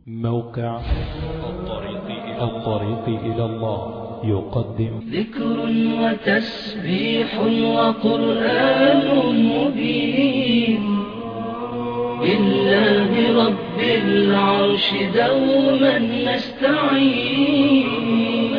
موقع الطريق إلى الله يقدم ذكر وتسبيح وقرآن مبين بالله رب العرش دوما نستعين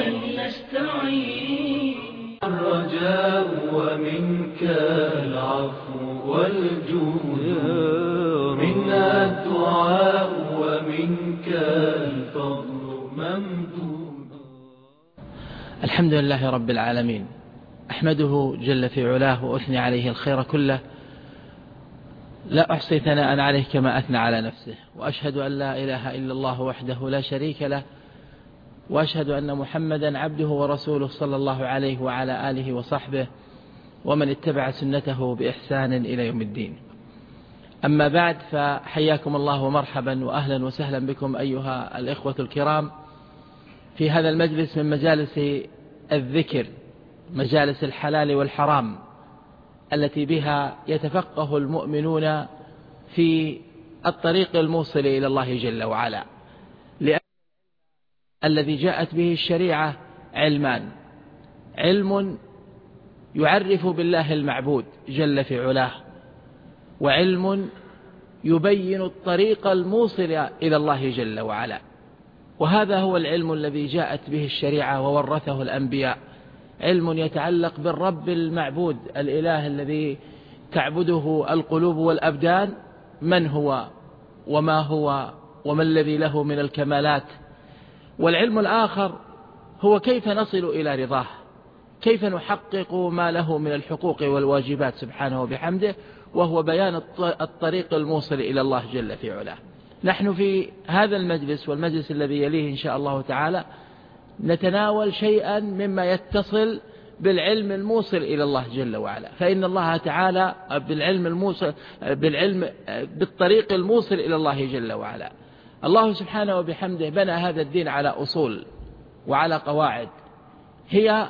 الرجاء ومنك العفو والجود منا الدعاء ومنك الفضل ممدود. الحمد لله رب العالمين، أحمده جل في علاه وأثني عليه الخير كله، لا أحصي ثناء عليه كما أثنى على نفسه، وأشهد أن لا إله إلا الله وحده لا شريك له، وأشهد أن محمدا عبده ورسوله صلى الله عليه وعلى آله وصحبه ومن اتبع سنته بإحسان إلى يوم الدين. أما بعد، فحياكم الله ومرحبا وأهلا وسهلا بكم أيها الإخوة الكرام في هذا المجلس من مجالس الذكر، مجالس الحلال والحرام التي بها يتفقه المؤمنون في الطريق الموصل إلى الله جل وعلا، لأن الذي جاءت به الشريعة علمان: علم يعرف بالله المعبود جل في علاه، وعلم يبين الطريق الموصل إلى الله جل وعلا. وهذا هو العلم الذي جاءت به الشريعة وورثه الأنبياء، علم يتعلق بالرب المعبود، الإله الذي تعبده القلوب والأبدان، من هو وما هو وما الذي له من الكمالات. والعلم الآخر هو كيف نصل إلى رضاه، كيف نحقق ما له من الحقوق والواجبات سبحانه وبحمده، وهو بيان الطريق الموصل إلى الله جل في علاه. نحن في هذا المجلس والمجلس الذي يليه إن شاء الله تعالى نتناول شيئا مما يتصل بالعلم الموصل إلى الله جل وعلا، فإن الله تعالى بالطريق الموصل إلى الله جل وعلا، الله سبحانه وبحمده بنى هذا الدين على أصول وعلى قواعد هي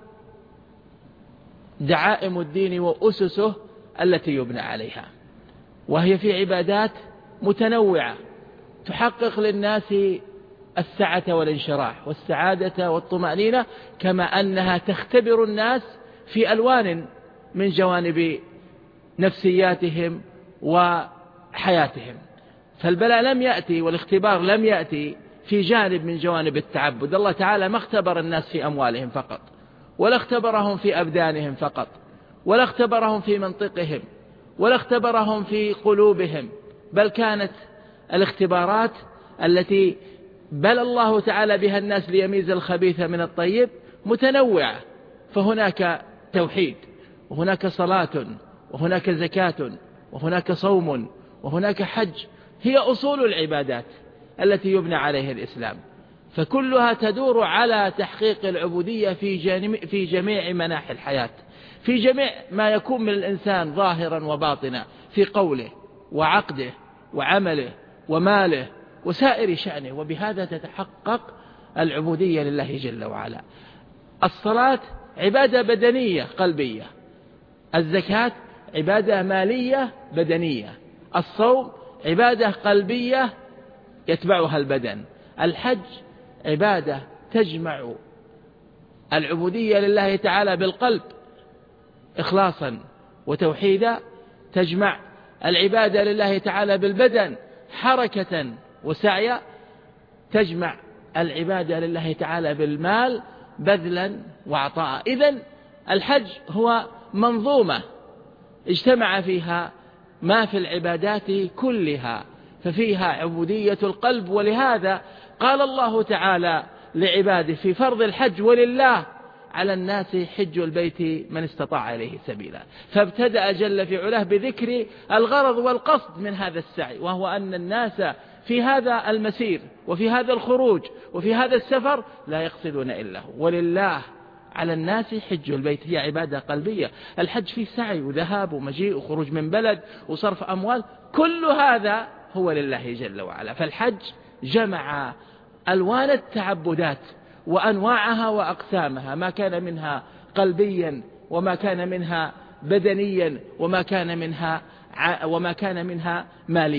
دعائم الدين وأسسه التي يبنى عليها، وهي في عبادات متنوعة تحقق للناس السعة والانشراح والسعادة والطمأنينة، كما أنها تختبر الناس في ألوان من جوانب نفسياتهم وحياتهم. فالبلاء لم يأتي والاختبار لم يأتي في جانب من جوانب التعبد. الله تعالى ما اختبر الناس في أموالهم فقط، ولا اختبرهم في أبدانهم فقط، ولا اختبرهم في منطقهم، ولا اختبرهم في قلوبهم، بل كانت الاختبارات التي بل الله تعالى بها الناس ليميز الخبيث من الطيب متنوعة. فهناك توحيد، وهناك صلاة، وهناك زكاة، وهناك صوم، وهناك حج، هي أصول العبادات التي يبنى عليها الإسلام، فكلها تدور على تحقيق العبودية في جميع مناحي الحياة، في جميع ما يكون من الإنسان ظاهرا وباطنا، في قوله وعقده وعمله وماله وسائر شأنه، وبهذا تتحقق العبودية لله جل وعلا. الصلاة عبادة بدنية قلبية، الزكاة عبادة مالية بدنية، الصوم عبادة قلبية يتبعها البدن، الحج عبادة تجمع العبودية لله تعالى بالقلب إخلاصا وتوحيدا، تجمع العبادة لله تعالى بالبدن حركة وسعيا، تجمع العبادة لله تعالى بالمال بذلا وعطاء. إذن الحج هو منظومة اجتمع فيها ما في العبادات كلها، ففيها عبودية القلب. ولهذا قال الله تعالى لعباده في فرض الحج: ولله على الناس حج البيت من استطاع إليه سبيلا. فابتدأ جل في علاه بذكر الغرض والقصد من هذا السعي، وهو أن الناس في هذا المسير وفي هذا الخروج وفي هذا السفر لا يقصدون إلا هو. ولله على الناس حج البيت هي عبادة قلبية. الحج فيه سعي وذهاب ومجيء وخروج من بلد وصرف أموال، كل هذا هو لله جل وعلا. فالحج جمع ألوان التعبدات وأنواعها وأقسامها، ما كان منها قلبيا وما كان منها بدنيا وما كان منها ماليا.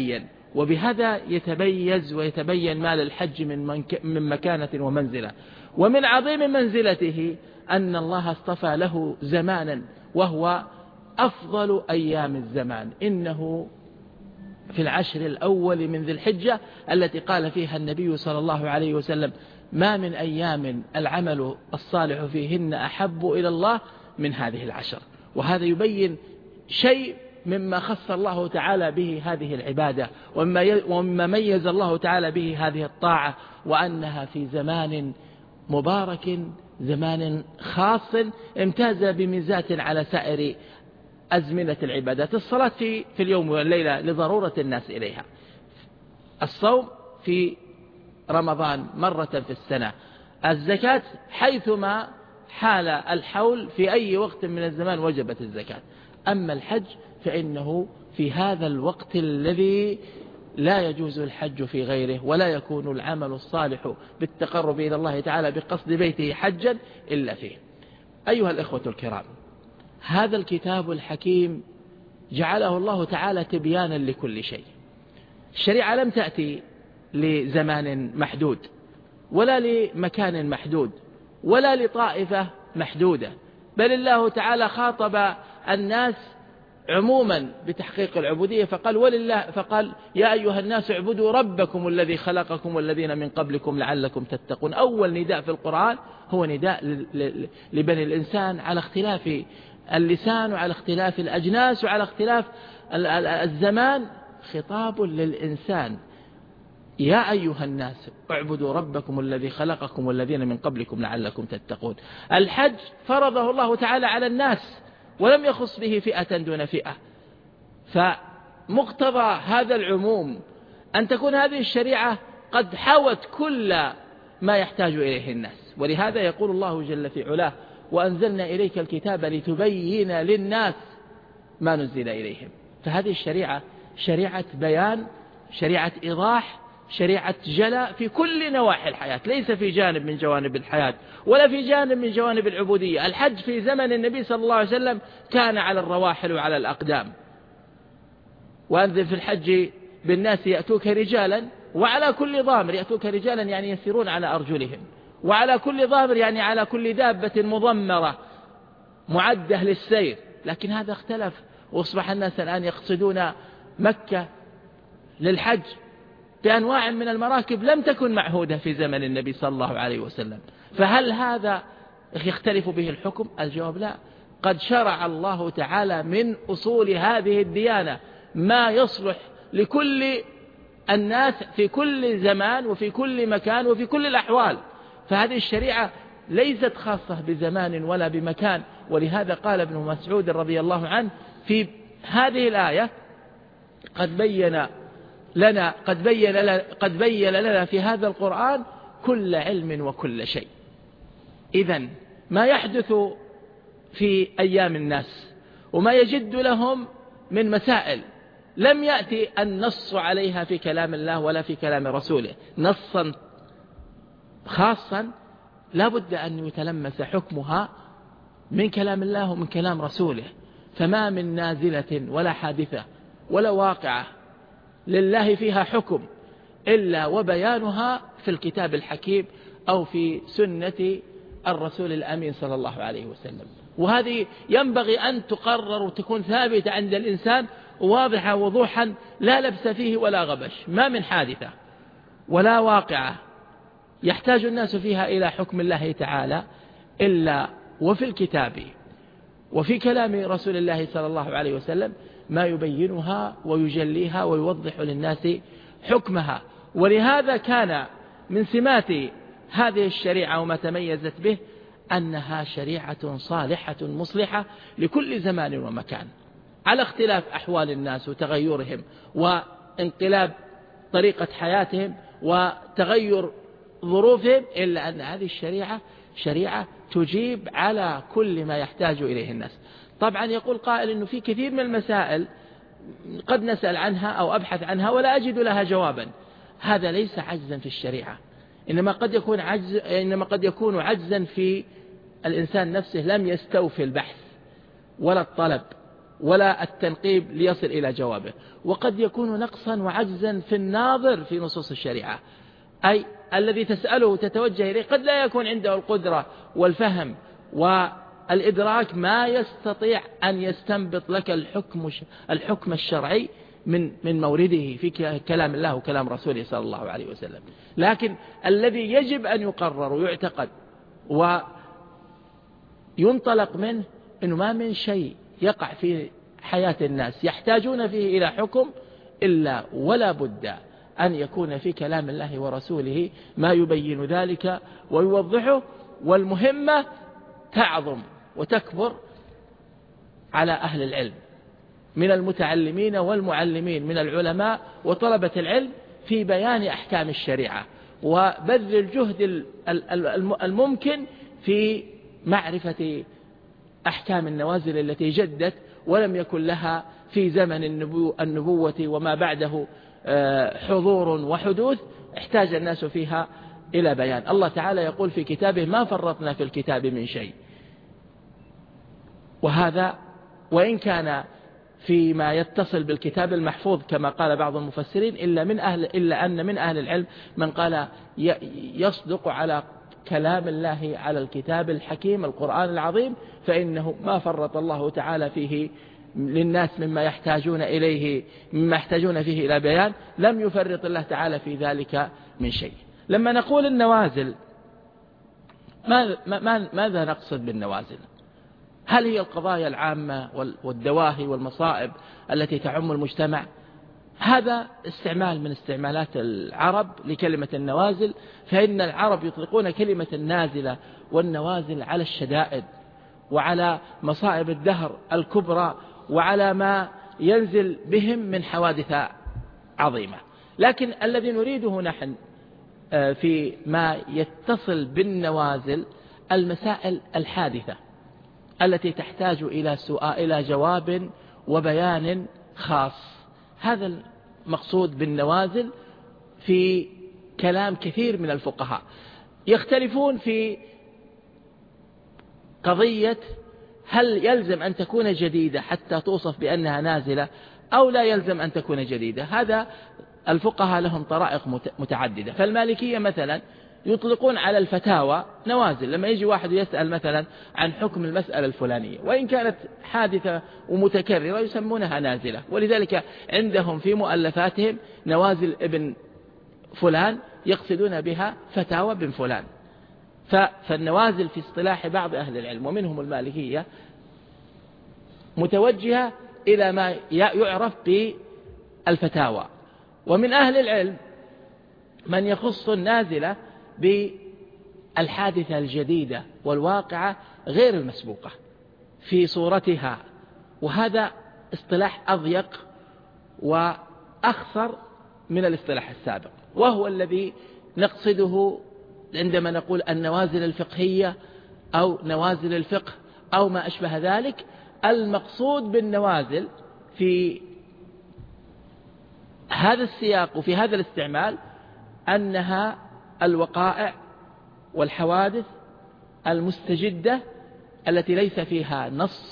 وبهذا يتميز ويتبين ما للحج من مكانة ومنزلة. ومن عظيم منزلته أن الله اصطفى له زمانا وهو أفضل أيام الزمان، إنه في العشر الأول من ذي الحجة التي قال فيها النبي صلى الله عليه وسلم: ما من أيام العمل الصالح فيهن أحب إلى الله من هذه العشر. وهذا يبين شيء مما خص الله تعالى به هذه العبادة، ومما ميز الله تعالى به هذه الطاعة، وأنها في زمان مبارك، زمان خاص امتاز بميزات على سائر أزمنة العبادات. الصلاة في اليوم والليلة لضرورة الناس إليها، الصوم في رمضان مرة في السنة، الزكاة حيثما حال الحول في أي وقت من الزمان وجبت الزكاة. أما الحج فإنه في هذا الوقت الذي لا يجوز الحج في غيره، ولا يكون العمل الصالح بالتقرب إلى الله تعالى بقصد بيته حجا إلا فيه. أيها الإخوة الكرام، هذا الكتاب الحكيم جعله الله تعالى تبيانا لكل شيء. الشريعة لم تأتي لزمان محدود، ولا لمكان محدود، ولا لطائفة محدودة، بل الله تعالى خاطب الناس عموما بتحقيق العبودية، فقال: يا أيها الناس اعبدوا ربكم الذي خلقكم والذين من قبلكم لعلكم تتقون. أول نداء في القرآن هو نداء لبني الإنسان على اختلاف اللسان وعلى اختلاف الأجناس وعلى اختلاف الزمان، خطاب للإنسان: يا أيها الناس اعبدوا ربكم الذي خلقكم والذين من قبلكم لعلكم تتقون. الحج فرضه الله تعالى على الناس ولم يخص به فئة دون فئة، فمقتضى هذا العموم أن تكون هذه الشريعة قد حوت كل ما يحتاج إليه الناس. ولهذا يقول الله جل في علاه: وأنزلنا إليك الكتاب لتبين للناس ما نزل إليهم. فهذه الشريعة شريعة بيان، شريعة إيضاح، شريعة جلاء في كل نواحي الحياة، ليس في جانب من جوانب الحياة ولا في جانب من جوانب العبودية. الحج في زمن النبي صلى الله عليه وسلم كان على الرواحل وعلى الأقدام. وأنذر في الحج بالناس يأتوك رجالا وعلى كل ضامر، يأتوك رجالا يعني يسيرون على أرجلهم، وعلى كل ضامر يعني على كل دابة مضمرة معدة للسير. لكن هذا اختلف، وأصبح الناس الآن يقصدون مكة للحج بأنواع من المراكب لم تكن معهودة في زمن النبي صلى الله عليه وسلم. فهل هذا يختلف به الحكم؟ الجواب لا. قد شرع الله تعالى من أصول هذه الديانة ما يصلح لكل الناس في كل زمان وفي كل مكان وفي كل الأحوال. فهذه الشريعة ليست خاصة بزمان ولا بمكان. ولهذا قال ابن مسعود رضي الله عنه في هذه الآية: قد بين لنا في هذا القرآن كل علم وكل شيء. إذن ما يحدث في أيام الناس وما يجد لهم من مسائل لم يأتي النص عليها في كلام الله ولا في كلام رسوله نصا خاصا، لا بد أن يتلمس حكمها من كلام الله ومن كلام رسوله. فما من نازلة ولا حادثة ولا واقعة لله فيها حكم إلا وبيانها في الكتاب الحكيم أو في سنة الرسول الأمين صلى الله عليه وسلم. وهذه ينبغي أن تقرر وتكون ثابتة عند الإنسان واضحة وضوحا لا لبس فيه ولا غبش. ما من حادثة ولا واقعة يحتاج الناس فيها إلى حكم الله تعالى إلا وفي الكتاب وفي كلام رسول الله صلى الله عليه وسلم ما يبينها ويجليها ويوضح للناس حكمها. ولهذا كان من سمات هذه الشريعة وما تميزت به أنها شريعة صالحة مصلحة لكل زمان ومكان، على اختلاف أحوال الناس وتغيرهم وانقلاب طريقة حياتهم وتغير ظروفهم، إلا أن هذه الشريعة شريعة تجيب على كل ما يحتاج إليه الناس. طبعا يقول قائل إنه في كثير من المسائل قد نسأل عنها أو أبحث عنها ولا أجد لها جوابا. هذا ليس عجزا في الشريعة، إنما قد يكون عجزا في الإنسان نفسه، لم يستوفي البحث ولا الطلب ولا التنقيب ليصل إلى جوابه. وقد يكون نقصا وعجزا في الناظر في نصوص الشريعة، أي الذي تسأله تتوجه إليه قد لا يكون عنده القدرة والفهم والإدراك ما يستطيع أن يستنبط لك الحكم الشرعي من مورده في كلام الله وكلام رسوله صلى الله عليه وسلم. لكن الذي يجب أن يقرر ويعتقد وينطلق منه أنه ما من شيء يقع في حياة الناس يحتاجون فيه إلى حكم إلا ولا بد أن يكون في كلام الله ورسوله ما يبين ذلك ويوضحه. والمهمة تعظم وتكبر على أهل العلم من المتعلمين والمعلمين من العلماء وطلبة العلم في بيان أحكام الشريعة وبذل الجهد الممكن في معرفة أحكام النوازل التي جدت ولم يكن لها في زمن النبوة وما بعده حضور وحدوث احتاج الناس فيها إلى بيان. الله تعالى يقول في كتابه ما فرطنا في الكتاب من شيء، وهذا وإن كان فيما يتصل بالكتاب المحفوظ كما قال بعض المفسرين إلا أن من أهل العلم من قال يصدق على كلام الله على الكتاب الحكيم القرآن العظيم، فإنه ما فرط الله تعالى فيه للناس مما يحتاجون إليه مما يحتاجون فيه إلى بيان، لم يفرط الله تعالى في ذلك من شيء. لما نقول النوازل ماذا نقصد بالنوازل؟ هل هي القضايا العامة والدواهي والمصائب التي تعم المجتمع؟ هذا استعمال من استعمالات العرب لكلمة النوازل، فإن العرب يطلقون كلمة النازلة والنوازل على الشدائد وعلى مصائب الدهر الكبرى وعلى ما ينزل بهم من حوادث عظيمة. لكن الذي نريده نحن في ما يتصل بالنوازل المسائل الحادثة التي تحتاج إلى جواب وبيان خاص. هذا المقصود بالنوازل في كلام كثير من الفقهاء. يختلفون في قضية هل يلزم أن تكون جديدة حتى توصف بأنها نازلة أو لا يلزم أن تكون جديدة. هذا الفقهاء لهم طرائق متعددة. فالمالكية مثلا يطلقون على الفتاوى نوازل، لما يجي واحد يسأل مثلا عن حكم المسألة الفلانية وإن كانت حادثة ومتكررة يسمونها نازلة، ولذلك عندهم في مؤلفاتهم نوازل ابن فلان يقصدون بها فتاوى بن فلان. فالنوازل في اصطلاح بعض أهل العلم ومنهم المالكية متوجهة إلى ما يعرف بالفتاوى، ومن أهل العلم من يخص النازلة بالحادثة الجديدة والواقعة غير المسبوقة في صورتها، وهذا اصطلاح أضيق وأخصر من الاصطلاح السابق، وهو الذي نقصده عندما نقول النوازل الفقهية أو نوازل الفقه أو ما أشبه ذلك. المقصود بالنوازل في هذا السياق وفي هذا الاستعمال أنها الوقائع والحوادث المستجدة التي ليس فيها نص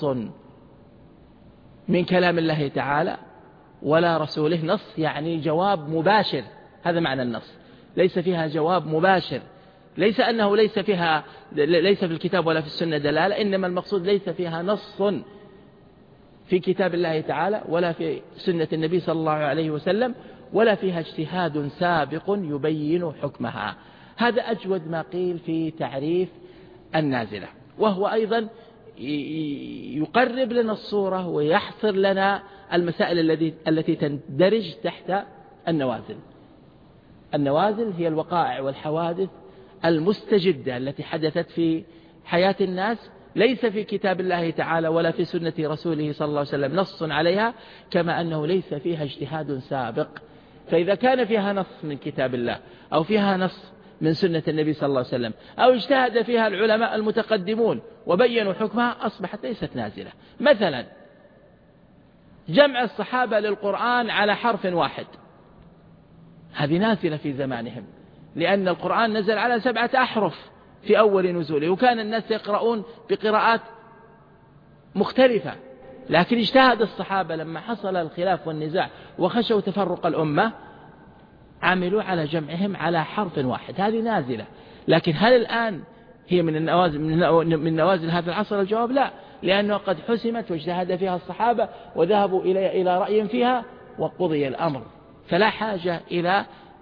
من كلام الله تعالى ولا رسوله، نص يعني جواب مباشر، هذا معنى النص، ليس فيها جواب مباشر، ليس أنه ليس في الكتاب ولا في السنة دلالة، إنما المقصود ليس فيها نص في كتاب الله تعالى ولا في سنة النبي صلى الله عليه وسلم ولا فيها اجتهاد سابق يبين حكمها. هذا أجود ما قيل في تعريف النازلة، وهو أيضا يقرب لنا الصورة ويحصر لنا المسائل التي تندرج تحت النوازل. النوازل هي الوقائع والحوادث المستجدة التي حدثت في حياة الناس ليس في كتاب الله تعالى ولا في سنة رسوله صلى الله عليه وسلم نص عليها، كما أنه ليس فيها اجتهاد سابق. فإذا كان فيها نص من كتاب الله أو فيها نص من سنة النبي صلى الله عليه وسلم أو اجتهد فيها العلماء المتقدمون وبينوا حكمها أصبحت ليست نازلة. مثلا جمع الصحابة للقرآن على حرف واحد، هذه نازلة في زمانهم، لأن القرآن نزل على 7 أحرف في أول نزوله، وكان الناس يقرؤون بقراءات مختلفة لكن اجتهد الصحابة لما حصل الخلاف والنزاع وخشوا تفرق الأمة عملوا على جمعهم على حرف واحد. هذه نازلة، لكن هل الآن هي من نوازل هذا العصر؟ الجواب لا، لأنه قد حسمت واجتهد فيها الصحابة وذهبوا إلى رأي فيها وقضي الأمر، فلا حاجة إلى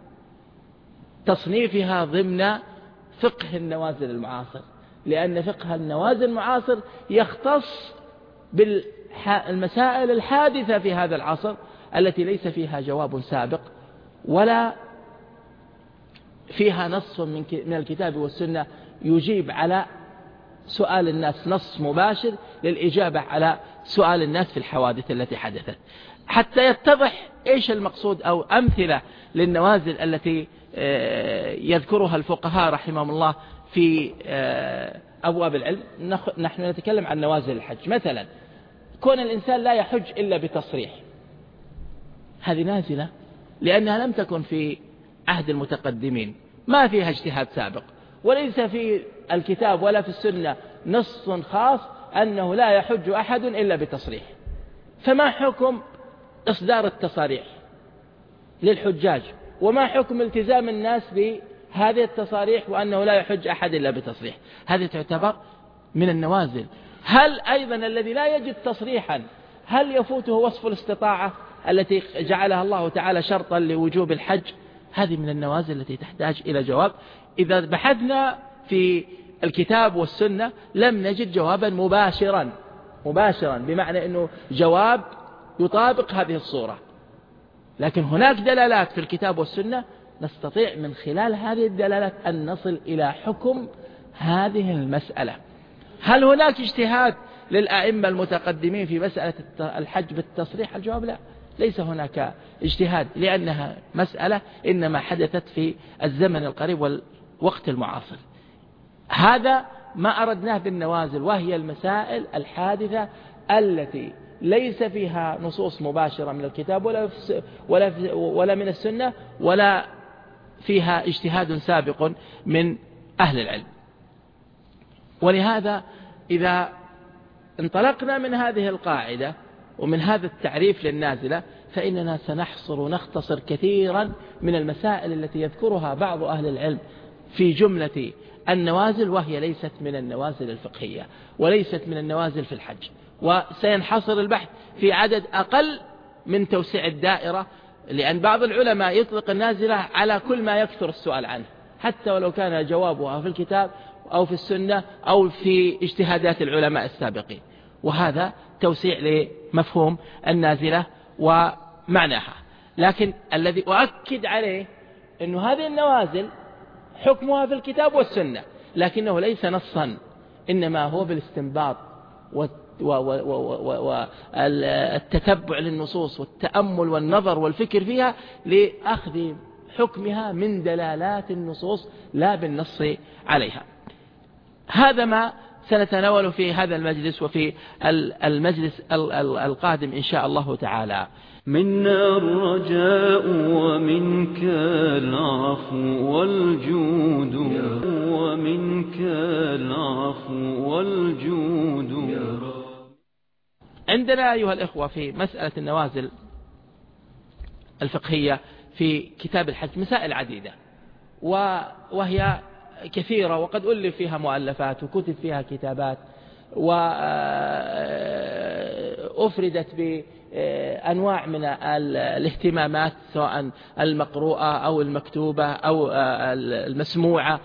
تصنيفها ضمن فقه النوازل المعاصر، لأن فقه النوازل المعاصر يختص بالمسائل الحادثة في هذا العصر التي ليس فيها جواب سابق ولا فيها نص من الكتاب والسنة يجيب على سؤال الناس، نص مباشر للإجابة على سؤال الناس في الحوادث التي حدثت، حتى يتضح إيش المقصود أو أمثلة للنوازل التي يذكرها الفقهاء رحمهم الله في أبواب العلم. نحن نتكلم عن نوازل الحج، مثلا كون الإنسان لا يحج إلا بتصريح، هذه نازلة لأنها لم تكن في عهد المتقدمين، ما فيها اجتهاد سابق، وليس في الكتاب ولا في السنة نص خاص أنه لا يحج أحد إلا بتصريح. فما حكم إصدار التصاريح للحجاج، وما حكم التزام الناس بهذه التصاريح وأنه لا يحج أحد إلا بتصريح؟ هذه تعتبر من النوازل. هل أيضا الذي لا يجد تصريحا هل يفوته وصف الاستطاعة التي جعلها الله تعالى شرطا لوجوب الحج؟ هذه من النوازل التي تحتاج إلى جواب. إذا بحثنا في الكتاب والسنة لم نجد جوابا مباشرا بمعنى أنه جواب يطابق هذه الصورة، لكن هناك دلالات في الكتاب والسنة نستطيع من خلال هذه الدلالات أن نصل إلى حكم هذه المسألة. هل هناك اجتهاد للأئمة المتقدمين في مسألة الحج بالتصريح؟ الجواب لا، ليس هناك اجتهاد، لأنها مسألة إنما حدثت في الزمن القريب والوقت المعاصر. هذا ما أردناه بالنوازل، وهي المسائل الحادثة التي ليس فيها نصوص مباشرة من الكتاب ولا من السنة ولا فيها اجتهاد سابق من أهل العلم. ولهذا إذا انطلقنا من هذه القاعدة ومن هذا التعريف للنازلة فإننا سنحصر ونختصر كثيرا من المسائل التي يذكرها بعض أهل العلم في جملة النوازل، وهي ليست من النوازل الفقهية وليست من النوازل في الحج. وسينحصر البحث في عدد أقل من توسيع الدائرة، لأن بعض العلماء يطلق النازلة على كل ما يكثر السؤال عنه، حتى ولو كان جوابها في الكتاب أو في السنة أو في اجتهادات العلماء السابقين، وهذا توسيع لمفهوم النازلة ومعناها. لكن الذي أؤكد عليه أن هذه النوازل حكمها في الكتاب والسنة، لكنه ليس نصا، إنما هو بالاستنباط والتتبع للنصوص والتأمل والنظر والفكر فيها لأخذ حكمها من دلالات النصوص لا بالنص عليها. هذا ما سنتناول في هذا المجلس وفي المجلس القادم إن شاء الله تعالى. منا الرجاء ومنك العفو والجود، ومنك العفو والجود. عندنا أيها الإخوة في مسألة النوازل الفقهية في كتاب الحج مسائل عديدة، وهي كثيرة، وقد ألف فيها مؤلفات وكتب فيها كتابات، وأفردت بأنواع من الاهتمامات سواء المقروءة أو المكتوبة أو المسموعة،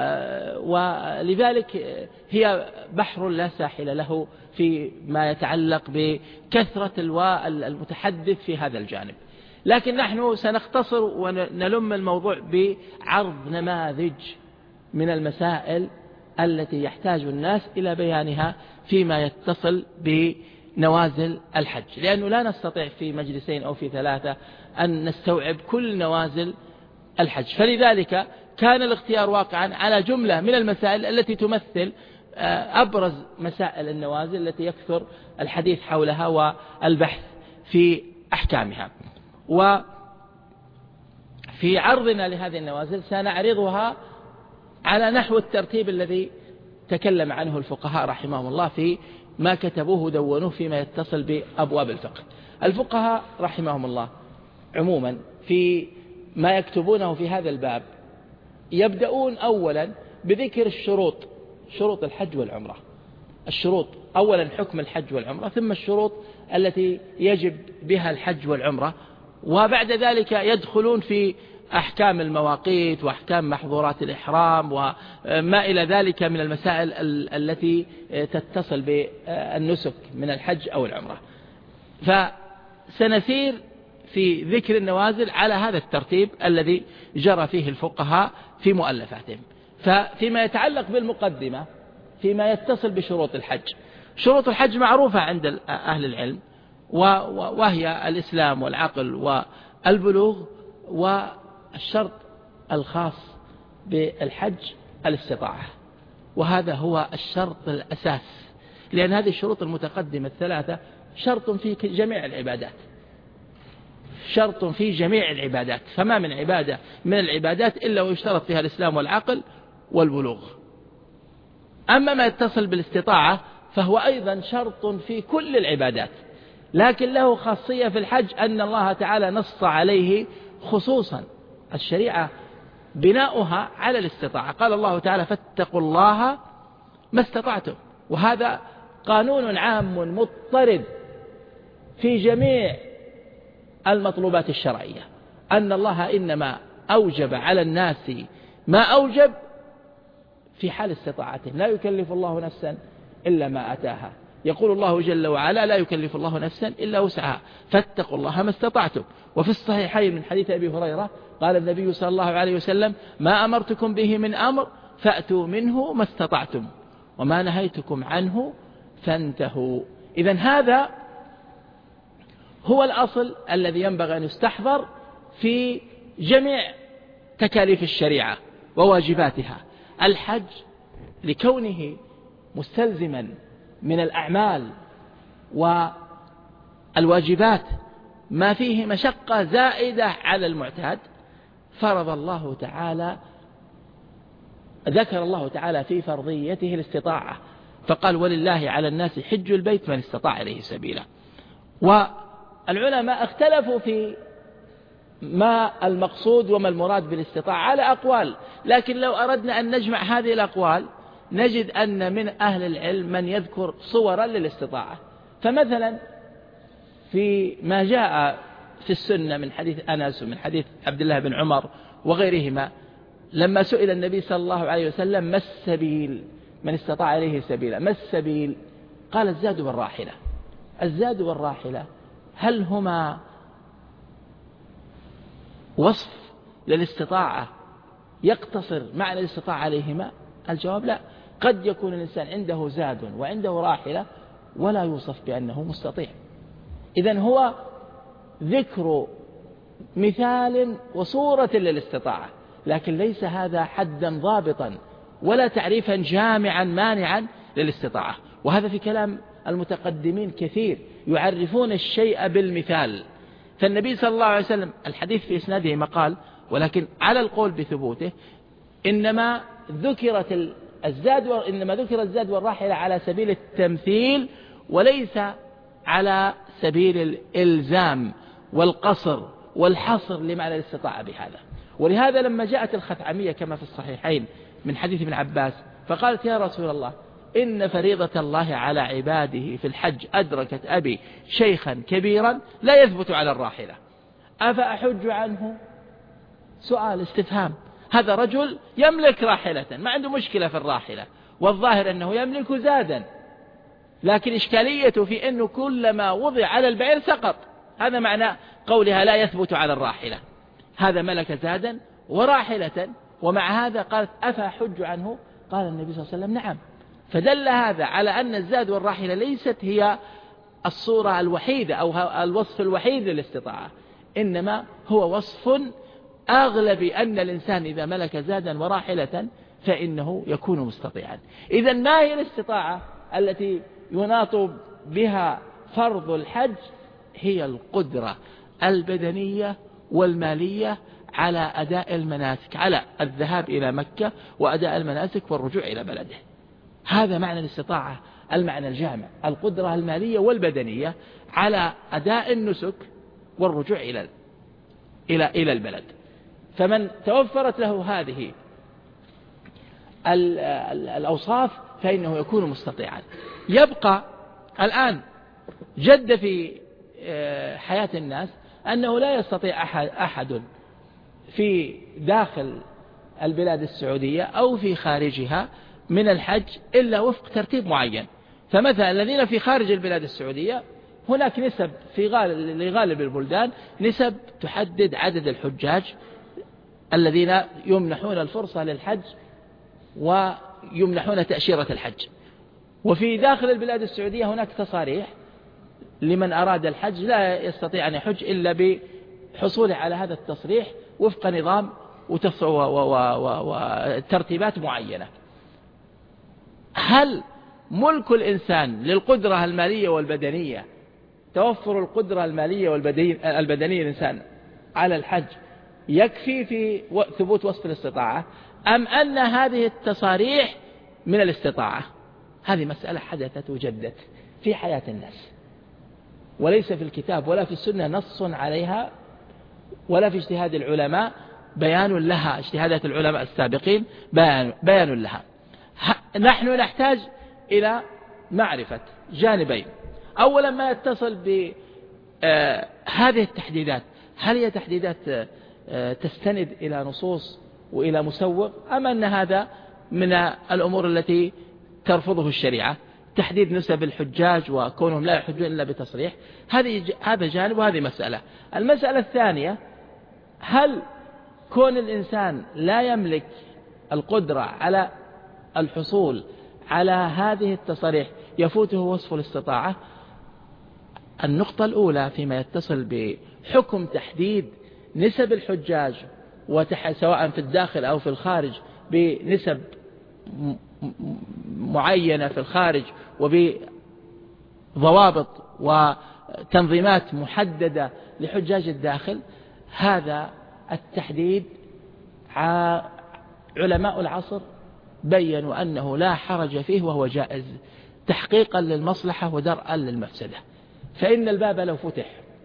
ولذلك هي بحر لا ساحل له في ما يتعلق بكثرة المتحدث في هذا الجانب. لكن نحن سنختصر ونلم الموضوع بعرض نماذج من المسائل التي يحتاج الناس إلى بيانها فيما يتصل بنوازل الحج، لأنه لا نستطيع في مجلسين أو في 3 أن نستوعب كل نوازل الحج، فلذلك كان الاختيار واقعا على جملة من المسائل التي تمثل أبرز مسائل النوازل التي يكثر الحديث حولها والبحث في أحكامها. وفي عرضنا لهذه النوازل سنعرضها على نحو الترتيب الذي تكلم عنه الفقهاء رحمهم الله في ما كتبوه دونوه فيما يتصل بأبواب الفقه. الفقهاء رحمهم الله عموما في ما يكتبونه في هذا الباب يبدأون أولا بذكر الشروط، شروط الحج والعمرة. الشروط أولا حكم الحج والعمرة، ثم الشروط التي يجب بها الحج والعمرة، وبعد ذلك يدخلون في أحكام المواقيت وأحكام محظورات الإحرام وما إلى ذلك من المسائل التي تتصل بالنسك من الحج أو العمرة. فسنسير في ذكر النوازل على هذا الترتيب الذي جرى فيه الفقهاء في مؤلفاتهم. ففيما يتعلق بالمقدمة فيما يتصل بشروط الحج، شروط الحج معروفة عند أهل العلم، وهي الإسلام والعقل والبلوغ، والشرط الخاص بالحج الاستطاعة، وهذا هو الشرط الأساس، لأن هذه الشروط المتقدمة الثلاثة شرط في جميع العبادات، شرط في جميع العبادات، فما من عبادة من العبادات إلا ويشترط فيها الإسلام والعقل والبلوغ. أما ما يتصل بالاستطاعة فهو أيضا شرط في كل العبادات، لكن له خاصية في الحج أن الله تعالى نص عليه خصوصا. الشريعة بناؤها على الاستطاعة، قال الله تعالى فاتقوا الله ما استطعتم، وهذا قانون عام مضطرد في جميع المطلوبات الشرعية، أن الله إنما أوجب على الناس ما أوجب في حال استطاعتهم، لا يكلف الله نفسا إلا ما أتاها. يقول الله جل وعلا لا يكلف الله نفسا إلا وسعها فاتقوا الله ما استطعتم. وفي الصحيحين من حديث أبي هريرة قال النبي صلى الله عليه وسلم ما أمرتكم به من أمر فأتوا منه ما استطعتم وما نهيتكم عنه فانتهوا. إذن هذا هو الأصل الذي ينبغي أن يستحضر في جميع تكاليف الشريعة وواجباتها. الحج لكونه مستلزما من الأعمال والواجبات ما فيه مشقة زائدة على المعتاد، فرض الله تعالى، ذكر الله تعالى في فرضيته الاستطاعة، فقال ولله على الناس حج البيت من استطاع إليه سبيلا. والعلماء اختلفوا في ما المقصود وما المراد بالاستطاعة على أقوال، لكن لو أردنا أن نجمع هذه الأقوال نجد أن من أهل العلم من يذكر صورا للاستطاعة. فمثلا في ما جاء في السنة من حديث أنس ومن حديث عبد الله بن عمر وغيرهما لما سئل النبي صلى الله عليه وسلم ما السبيل من استطاع إليه سبيلا، ما السبيل؟ قال الزاد والراحلة. الزاد والراحلة هل هما وصف للاستطاعة يقتصر معنى الاستطاعة عليهما؟ الجواب لا، قد يكون الإنسان عنده زاد وعنده راحلة ولا يوصف بأنه مستطيع. إذن هو ذكر مثال وصورة للاستطاعة، لكن ليس هذا حدا ضابطا ولا تعريفا جامعا مانعا للاستطاعة. وهذا في كلام المتقدمين كثير، يعرفون الشيء بالمثال. فالنبي صلى الله عليه وسلم الحديث في إسناده مقال، ولكن على القول بثبوته إنما ذكر الزاد والراحلة على سبيل التمثيل وليس على سبيل الإلزام والقصر والحصر لمعنى الاستطاعة بهذا. ولهذا لما جاءت الخثعمية كما في الصحيحين من حديث ابن عباس فقالت يا رسول الله إن فريضة الله على عباده في الحج أدركت أبي شيخا كبيرا لا يثبت على الراحلة أفأحج عنه؟ سؤال استفهام. هذا رجل يملك راحلة ما عنده مشكلة في الراحلة، والظاهر أنه يملك زادا، لكن إشكاليته في أنه كلما وضع على البعير سقط. هذا معنى قولها لا يثبت على الراحلة. هذا ملك زادا وراحلة، ومع هذا قالت أفأحج عنه؟ قال النبي صلى الله عليه وسلم نعم. فدل هذا على أن الزاد والراحلة ليست هي الصورة الوحيدة أو الوصف الوحيد للاستطاعة، إنما هو وصف أغلب أن الإنسان إذا ملك زادا وراحلة فإنه يكون مستطيعا. إذن ما هي الاستطاعة التي يناط بها فرض الحج؟ هي القدرة البدنية والمالية على أداء المناسك، على الذهاب إلى مكة وأداء المناسك والرجوع إلى بلده. هذا معنى الاستطاعة المعنى الجامع، القدرة المالية والبدنية على أداء النسك والرجوع إلى البلد. فمن توفرت له هذه الأوصاف فإنه يكون مستطيعا. يبقى الآن جد في حياة الناس أنه لا يستطيع أحد في داخل البلاد السعودية أو في خارجها من الحج إلا وفق ترتيب معين. فمثلا الذين في خارج البلاد السعودية هناك نسب في لغالب البلدان نسب تحدد عدد الحجاج الذين يمنحون الفرصة للحج ويمنحون تأشيرة الحج. وفي داخل البلاد السعودية هناك تصاريح لمن أراد الحج لا يستطيع أن يحج إلا بحصوله على هذا التصريح وفق نظام وترتيبات معينة. هل ملك الإنسان للقدرة المالية والبدنية، توفر القدرة المالية والبدنية الإنسان على الحج يكفي في ثبوت وصف الاستطاعة، أم أن هذه التصاريح من الاستطاعة؟ هذه مسألة حدثت وجدت في حياة الناس، وليس في الكتاب ولا في السنة نص عليها، ولا في اجتهاد العلماء بيان لها، اجتهادات العلماء السابقين بيان لها. نحن نحتاج إلى معرفة جانبين. أولا ما يتصل بهذه التحديدات، هل هي تحديدات تستند إلى نصوص وإلى مسوغ، أم أن هذا من الأمور التي ترفضه الشريعة، تحديد نسب الحجاج وكونهم لا يحجون إلا بتصريح؟ هذا جانب وهذه مسألة. المسألة الثانية، هل كون الإنسان لا يملك القدرة على الحصول على هذه التصريح يفوته وصف الاستطاعة؟ النقطة الأولى فيما يتصل بحكم تحديد نسب الحجاج سواء في الداخل أو في الخارج بنسب معينة في الخارج وبضوابط وتنظيمات محددة لحجاج الداخل، هذا التحديد علماء العصر بيّنوا أنه لا حرج فيه وهو جائز تحقيقا للمصلحة ودرءا للمفسدة. فإن الباب لو فتح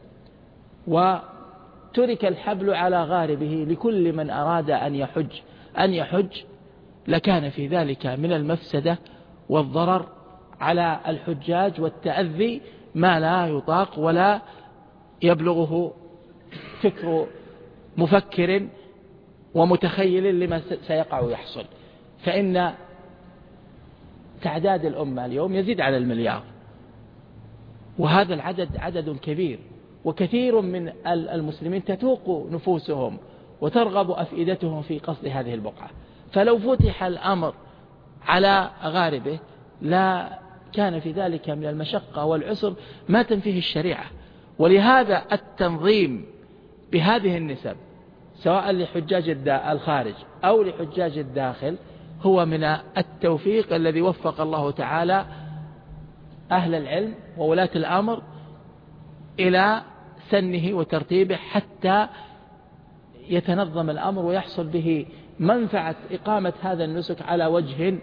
وترك الحبل على غاربه لكل من أراد أن يحج لكان في ذلك من المفسدة والضرر على الحجاج والتأذي ما لا يطاق ولا يبلغه فكر مفكر ومتخيل لما سيقع ويحصل. فإن تعداد الأمة اليوم يزيد على 1,000,000,000، وهذا العدد عدد كبير، وكثير من المسلمين تتوق نفوسهم وترغب أفئدتهم في قصد هذه البقعة. فلو فتح الأمر على غاربه لا كان في ذلك من المشقة والعسر ما تنفيه الشريعة. ولهذا التنظيم بهذه النسب سواء لحجاج الخارج أو لحجاج الداخل هو من التوفيق الذي وفق الله تعالى أهل العلم وولاة الأمر إلى سنه وترتيبه حتى يتنظم الأمر ويحصل به منفعة إقامة هذا النسك على وجه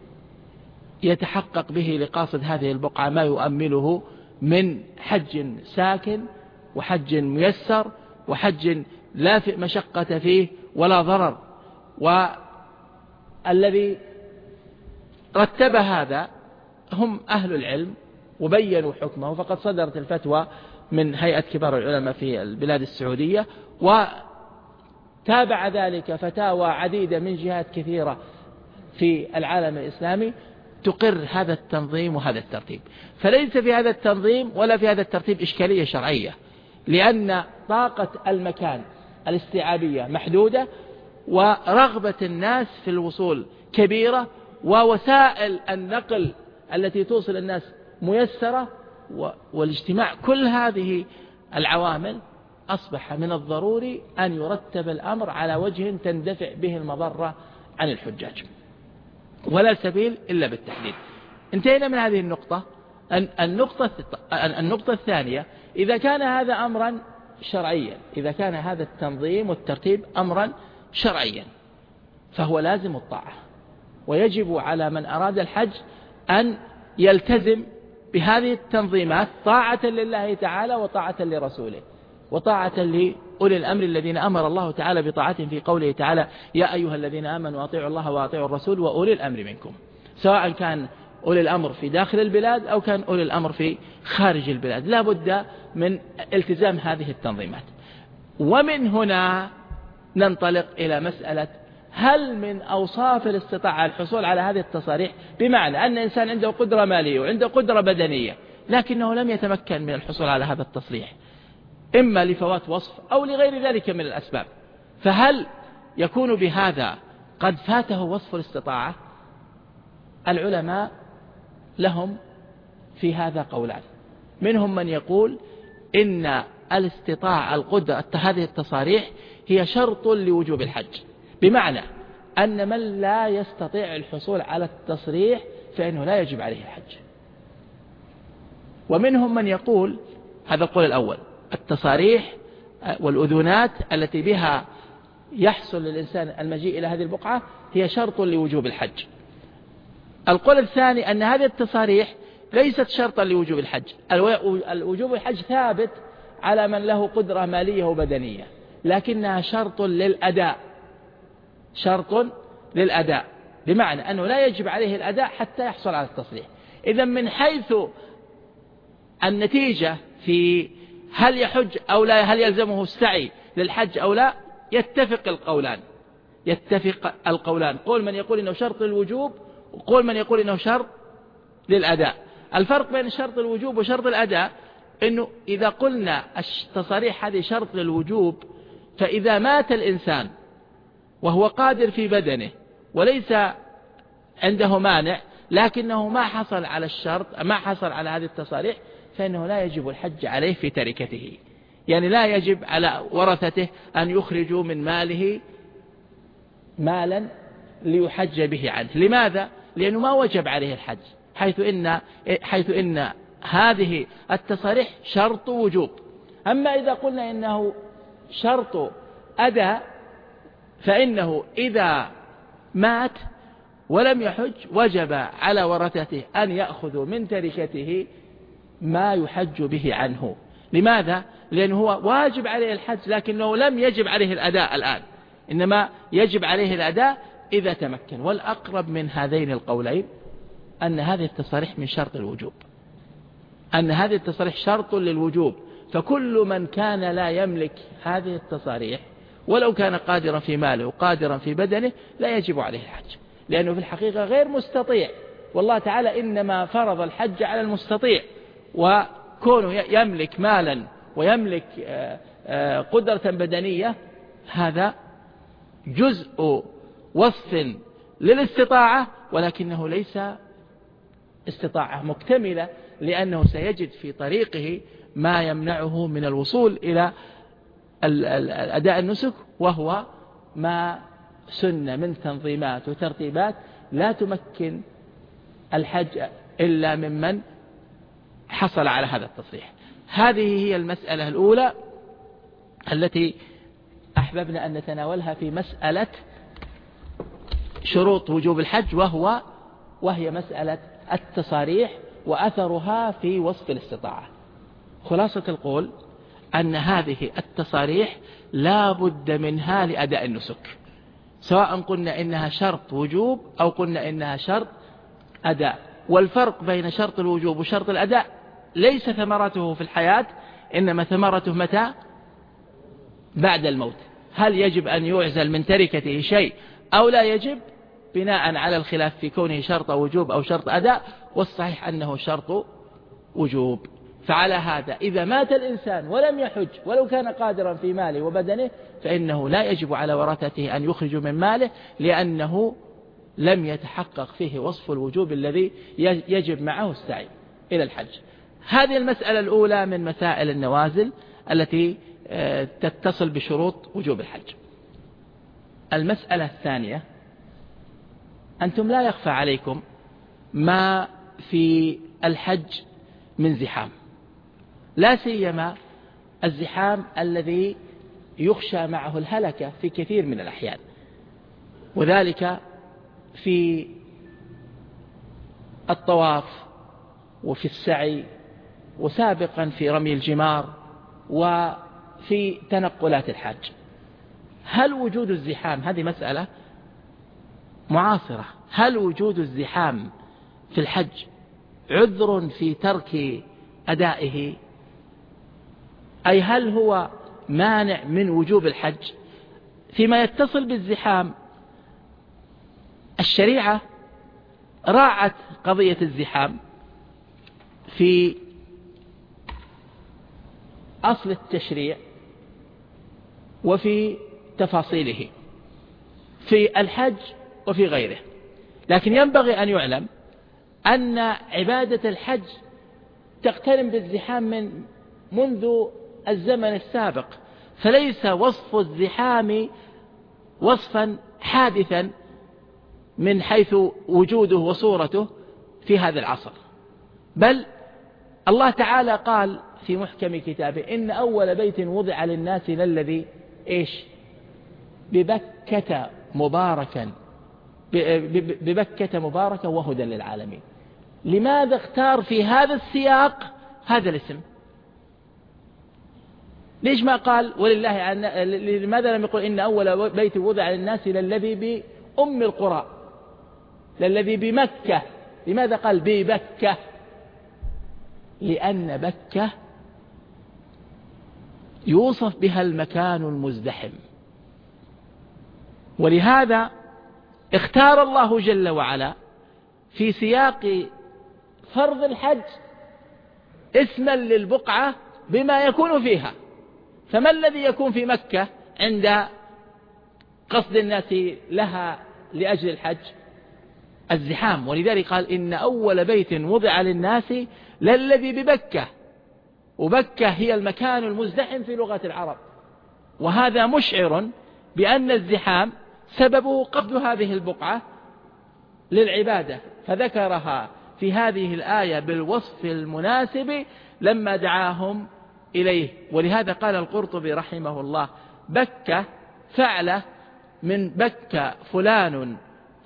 يتحقق به لقاصد هذه البقعة ما يؤمله من حج ساكن وحج ميسر وحج لا في مشقة فيه ولا ضرر. والذي رتب هذا هم أهل العلم وبينوا حكمه، فقد صدرت الفتوى من هيئة كبار العلماء في البلاد السعودية، وتابع ذلك فتاوى عديدة من جهات كثيرة في العالم الإسلامي تقر هذا التنظيم وهذا الترتيب. فليس في هذا التنظيم ولا في هذا الترتيب إشكالية شرعية، لأن طاقة المكان الاستيعابية محدودة، ورغبة الناس في الوصول كبيرة، ووسائل النقل التي توصل الناس ميسرة، والاجتماع كل هذه العوامل أصبح من الضروري أن يرتب الأمر على وجه تندفع به المضرة عن الحجاج، ولا سبيل إلا بالتحديد. انتهينا من هذه النقطة. النقطة الثانية، إذا كان هذا أمرا شرعيا، إذا كان هذا التنظيم والترتيب أمرا شرعيا فهو لازم الطاعة، ويجب على من أراد الحج أن يلتزم بهذه التنظيمات طاعة لله تعالى وطاعة لرسوله وطاعة لأولي الأمر الذين أمر الله تعالى بطاعتهم في قوله تعالى يا أيها الذين آمنوا أطيعوا الله وأطيعوا الرسول وأولي الأمر منكم، سواء كان أولي الأمر في داخل البلاد أو كان أولي الأمر في خارج البلاد، لا بد من التزام هذه التنظيمات. ومن هنا ننطلق إلى مسألة هل من أوصاف الاستطاعة الحصول على هذه التصاريح، بمعنى أن إنسان عنده قدرة مالية وعنده قدرة بدنية لكنه لم يتمكن من الحصول على هذا التصريح، إما لفوات وصف أو لغير ذلك من الأسباب، فهل يكون بهذا قد فاته وصف الاستطاعة؟ العلماء لهم في هذا قولان، منهم من يقول إن الاستطاعة القدرة هذه التصاريح هي شرط لوجوب الحج، بمعنى أن من لا يستطيع الحصول على التصريح فإنه لا يجب عليه الحج. ومنهم من يقول هذا القول الأول، التصاريح والأذونات التي بها يحصل للإنسان المجيء إلى هذه البقعة هي شرط لوجوب الحج. القول الثاني أن هذه التصاريح ليست شرطا لوجوب الحج، الوجوب الحج ثابت على من له قدرة مالية وبدنية، لكنها شرط للأداء، شرط للأداء، بمعنى أنه لا يجب عليه الأداء حتى يحصل على التصريح. إذا من حيث النتيجة في هل يحج أو لا، هل يلزمه السعي للحج أو لا، يتفق القولان، قول من يقول إنه شرط للوجوب وقول من يقول إنه شرط للأداء. الفرق بين شرط الوجوب وشرط الأداء إنه إذا قلنا التصاريح هذه شرط للوجوب، فإذا مات الإنسان وهو قادر في بدنه وليس عنده مانع لكنه ما حصل على الشرط، ما حصل على هذه التصاريح، فإنه لا يجب الحج عليه في تركته، يعني لا يجب على ورثته أن يخرجوا من ماله مالا ليحج به عنه. لماذا؟ لأنه ما وجب عليه الحج، حيث إن هذه التصاريح شرط وجوب. أما إذا قلنا إنه شرط أداء فإنه إذا مات ولم يحج وجب على ورثته أن يأخذوا من تركته ما يحج به عنه. لماذا؟ لأنه هو واجب عليه الحج لكنه لم يجب عليه الأداء الآن، إنما يجب عليه الأداء إذا تمكن. والأقرب من هذين القولين أن هذه التصاريح من شرط الوجوب، أن هذه التصاريح شرط للوجوب، فكل من كان لا يملك هذه التصاريح ولو كان قادرا في ماله وقادرا في بدنه لا يجب عليه الحج، لأنه في الحقيقة غير مستطيع، والله تعالى إنما فرض الحج على المستطيع، وكونه يملك مالا ويملك قدرة بدنية هذا جزء وصف للاستطاعة، ولكنه ليس استطاعة مكتملة، لأنه سيجد في طريقه ما يمنعه من الوصول إلى أداء النسك، وهو ما سن من تنظيمات وترتيبات لا تمكن الحج إلا ممن حصل على هذا التصريح. هذه هي المسألة الأولى التي أحببنا أن نتناولها في مسألة شروط وجوب الحج، وهي مسألة التصاريح وأثرها في وصف الاستطاعة. خلاصة القول أن هذه التصاريح لا بد منها لأداء النسك، سواء قلنا إنها شرط وجوب أو قلنا إنها شرط أداء. والفرق بين شرط الوجوب وشرط الأداء ليس ثمرته في الحياة، إنما ثمرته متى؟ بعد الموت. هل يجب أن يعزل من تركته شيء أو لا يجب، بناء على الخلاف في كونه شرط وجوب أو شرط أداء، والصحيح أنه شرط وجوب. فعلى هذا إذا مات الإنسان ولم يحج ولو كان قادرا في ماله وبدنه فإنه لا يجب على ورثته أن يخرجوا من ماله، لأنه لم يتحقق فيه وصف الوجوب الذي يجب معه السعي إلى الحج. هذه المسألة الأولى من مسائل النوازل التي تتصل بشروط وجوب الحج. المسألة الثانية، أنتم لا يخفى عليكم ما في الحج من زحام، لا سيما الزحام الذي يخشى معه الهلكة في كثير من الأحيان، وذلك في الطواف وفي السعي وسابقا في رمي الجمار وفي تنقلات الحج. هل وجود الزحام، هذه مسألة معاصرة، هل وجود الزحام في الحج عذر في ترك أدائه؟ أي هل هو مانع من وجوب الحج؟ فيما يتصل بالزحام، الشريعة راعت قضية الزحام في أصل التشريع وفي تفاصيله في الحج وفي غيره. لكن ينبغي أن يعلم أن عبادة الحج تقترن بالزحام منذ الزمن السابق، فليس وصف الزحام وصفا حادثا من حيث وجوده وصورته في هذا العصر، بل الله تعالى قال في محكم كتابه: إن أول بيت وضع للناس للذي ببكة مباركا وهدى للعالمين. لماذا اختار في هذا السياق هذا الاسم؟ ليش ما قال ولله لماذا لم يقل إن أول بيت وضع للناس للذي بأم القرى، للذي بمكة؟ لماذا قال ببكة؟ لأن بكة يوصف بها المكان المزدحم، ولهذا اختار الله جل وعلا في سياق فرض الحج اسما للبقعة بما يكون فيها. فما الذي يكون في مكة عند قصد الناس لها لأجل الحج؟ الزحام. ولذلك قال: إن أول بيت وضع للناس للذي ببكة، وبكة هي المكان المزدحم في لغة العرب، وهذا مشعر بأن الزحام سببه قصد هذه البقعة للعبادة، فذكرها في هذه الآية بالوصف المناسب لما دعاهم إليه. ولهذا قال القرطبي رحمه الله: بكة فعله من بكة فلان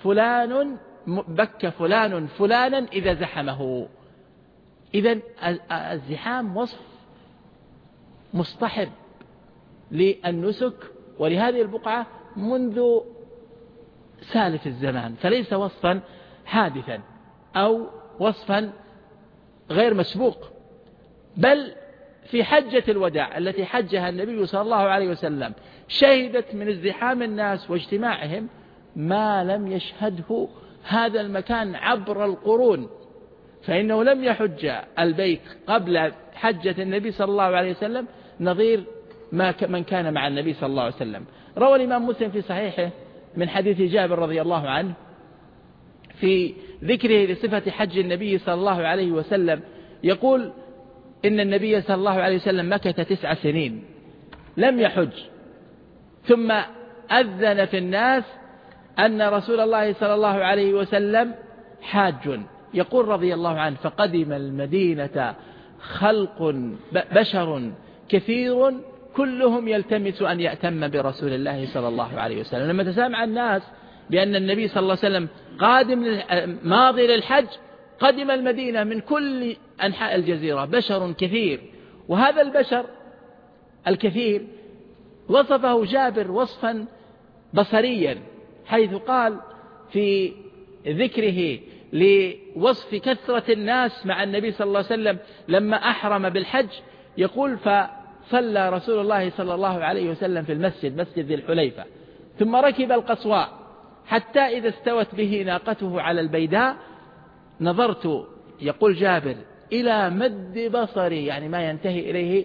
فلانا إذا زحمه. إذن الزحام وصف مصطحب للنسك ولهذه البقعة منذ سالف الزمان، فليس وصفا حادثا أو وصفا غير مسبوق. بل في حجة الوداع التي حجها النبي صلى الله عليه وسلم شهدت من ازدحام الناس واجتماعهم ما لم يشهده هذا المكان عبر القرون، فإنه لم يحج البيت قبل حجة النبي صلى الله عليه وسلم نظير من كان مع النبي صلى الله عليه وسلم. روى الإمام مسلم في صحيحه من حديث جابر رضي الله عنه في ذكره لصفة حج النبي صلى الله عليه وسلم، يقول: إن النبي صلى الله عليه وسلم مكث 9 سنين لم يحج، ثم أذن في الناس أن رسول الله صلى الله عليه وسلم حاج. يقول رضي الله عنه: فقدم المدينة خلق بشر كثير كلهم يلتمس أن يأتم برسول الله صلى الله عليه وسلم. لما تسامع الناس بأن النبي صلى الله عليه وسلم قادم ماضي للحج، قدم المدينة من كل أنحاء الجزيرة بشر كثير، وهذا البشر الكثير وصفه جابر وصفا بصريا، حيث قال في ذكره لوصف كثرة الناس مع النبي صلى الله عليه وسلم لما أحرم بالحج، يقول: فصلى رسول الله صلى الله عليه وسلم في المسجد، مسجد ذي الحليفة، ثم ركب القصواء حتى إذا استوت به ناقته على البيداء نظرت، يقول جابر، إلى مد بصري، يعني ما ينتهي إليه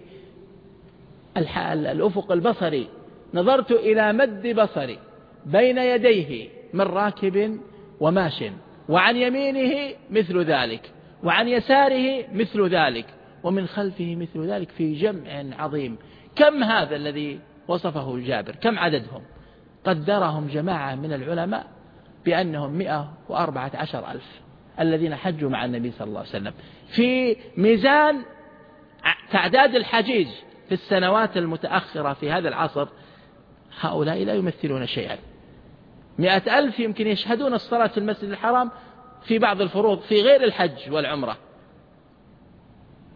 الأفق البصري، نظرت إلى مد بصري بين يديه من راكب وماش، وعن يمينه مثل ذلك، وعن يساره مثل ذلك، ومن خلفه مثل ذلك، في جمع عظيم. كم هذا الذي وصفه جابر؟ كم عددهم؟ قدرهم جماعة من العلماء بأنهم 114,000 الذين حجوا مع النبي صلى الله عليه وسلم. في ميزان تعداد الحجيج في السنوات المتأخرة في هذا العصر، هؤلاء لا يمثلون شيئا. 100,000 يمكن يشهدون الصلاة في المسجد الحرام في بعض الفروض في غير الحج والعمرة،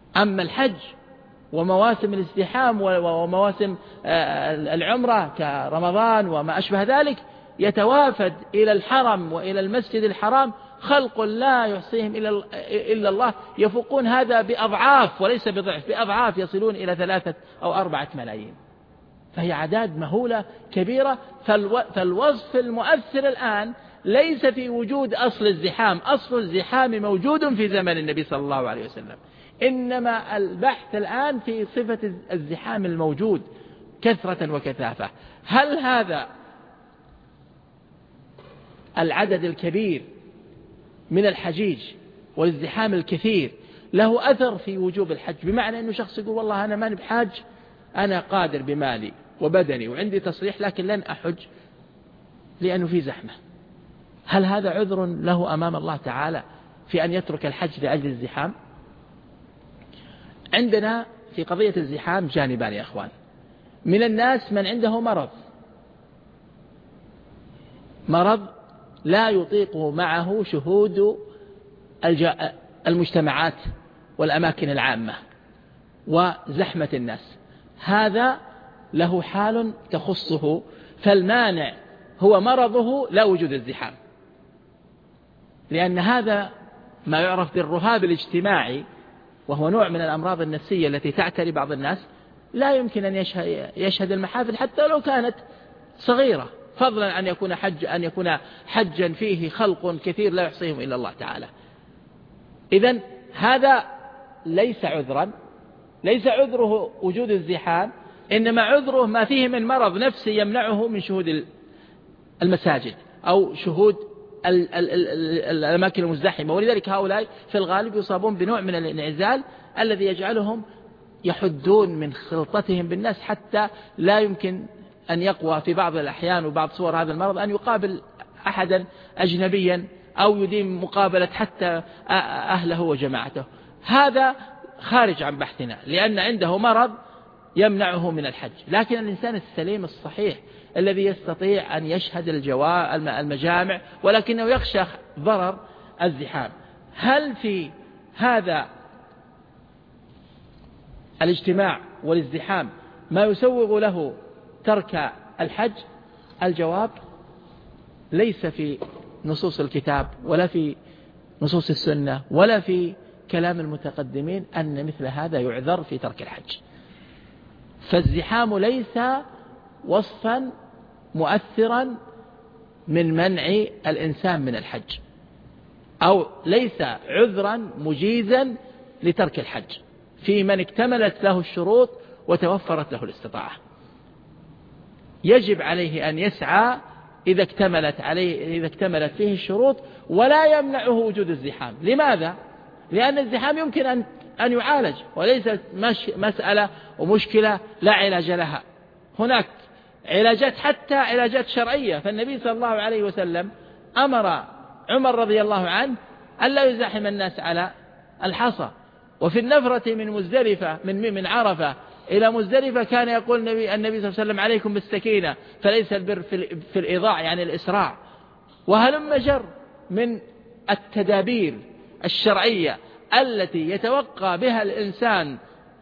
أما الحج ومواسم الازدحام ومواسم العمرة كرمضان وما أشبه ذلك يتوافد إلى الحرم وإلى المسجد الحرام خلق لا يحصيهم إلا الله، يفوقون هذا بأضعاف وليس بضعف، بأضعاف يصلون إلى 3 أو 4 ملايين. فهي أعداد مهولة كبيرة. فالوصف المؤثر الآن ليس في وجود أصل الزحام، أصل الزحام موجود في زمن النبي صلى الله عليه وسلم، إنما البحث الآن في صفة الزحام الموجود كثرة وكثافة. هل هذا العدد الكبير من الحجيج والازدحام الكثير له أثر في وجوب الحج؟ بمعنى أنه شخص يقول والله أنا ماني بحاج، أنا قادر بمالي وبدني وعندي تصريح لكن لن أحج لأنه في زحمة. هل هذا عذر له أمام الله تعالى في أن يترك الحج لأجل الزحام؟ عندنا في قضية الزحام جانبان يا أخوان. من الناس من عنده مرض لا يطيق معه شهود المجتمعات والأماكن العامة وزحمة الناس، هذا له حال تخصه، فالمانع هو مرضه لا وجود الزحام، لأن هذا ما يعرف بالرهاب الاجتماعي، وهو نوع من الأمراض النفسية التي تعتري بعض الناس، لا يمكن أن يشهد المحافل حتى لو كانت صغيرة، فضلا أن يكون حجا فيه خلق كثير لا يحصيهم إلا الله تعالى. إذن هذا ليس عذره وجود الزحام، إنما عذره ما فيه من مرض نفسي يمنعه من شهود المساجد أو شهود الأماكن المزدحمة. ولذلك هؤلاء في الغالب يصابون بنوع من الانعزال الذي يجعلهم يحدون من خلطتهم بالناس، حتى لا يمكن أن يقوى في بعض الأحيان وبعض صور هذا المرض أن يقابل أحدا أجنبيا أو يديم مقابلة حتى أهله وجماعته. هذا خارج عن بحثنا، لأن عنده مرض يمنعه من الحج. لكن الإنسان السليم الصحيح الذي يستطيع أن يشهد المجامع ولكنه يخشى ضرر الزحام، هل في هذا الاجتماع والازدحام ما يسوغ له ترك الحج؟ الجواب ليس في نصوص الكتاب ولا في نصوص السنة ولا في كلام المتقدمين أن مثل هذا يعذر في ترك الحج. فالزحام ليس وصفا مؤثرا من منع الإنسان من الحج، أو ليس عذرا مجيزا لترك الحج في من اكتملت له الشروط وتوفرت له الاستطاعة. يجب عليه أن يسعى إذا اكتملت فيه الشروط، ولا يمنعه وجود الزحام. لماذا؟ لأن الزحام يمكن أن يعالج، وليست مسألة ومشكلة لا علاج لها. هناك علاجات، حتى علاجات شرعية. فالنبي صلى الله عليه وسلم أمر عمر رضي الله عنه ألا يزاحم الناس على الحصى. وفي النفرة من مزدلفة من عرفة إلى مزدلفة كان يقول النبي صلى الله عليه وسلم عليكم بالسكينة فليس البر في الإضاع، يعني الإسراع. وهلم جر من التدابير الشرعية التي يتوقع بها الإنسان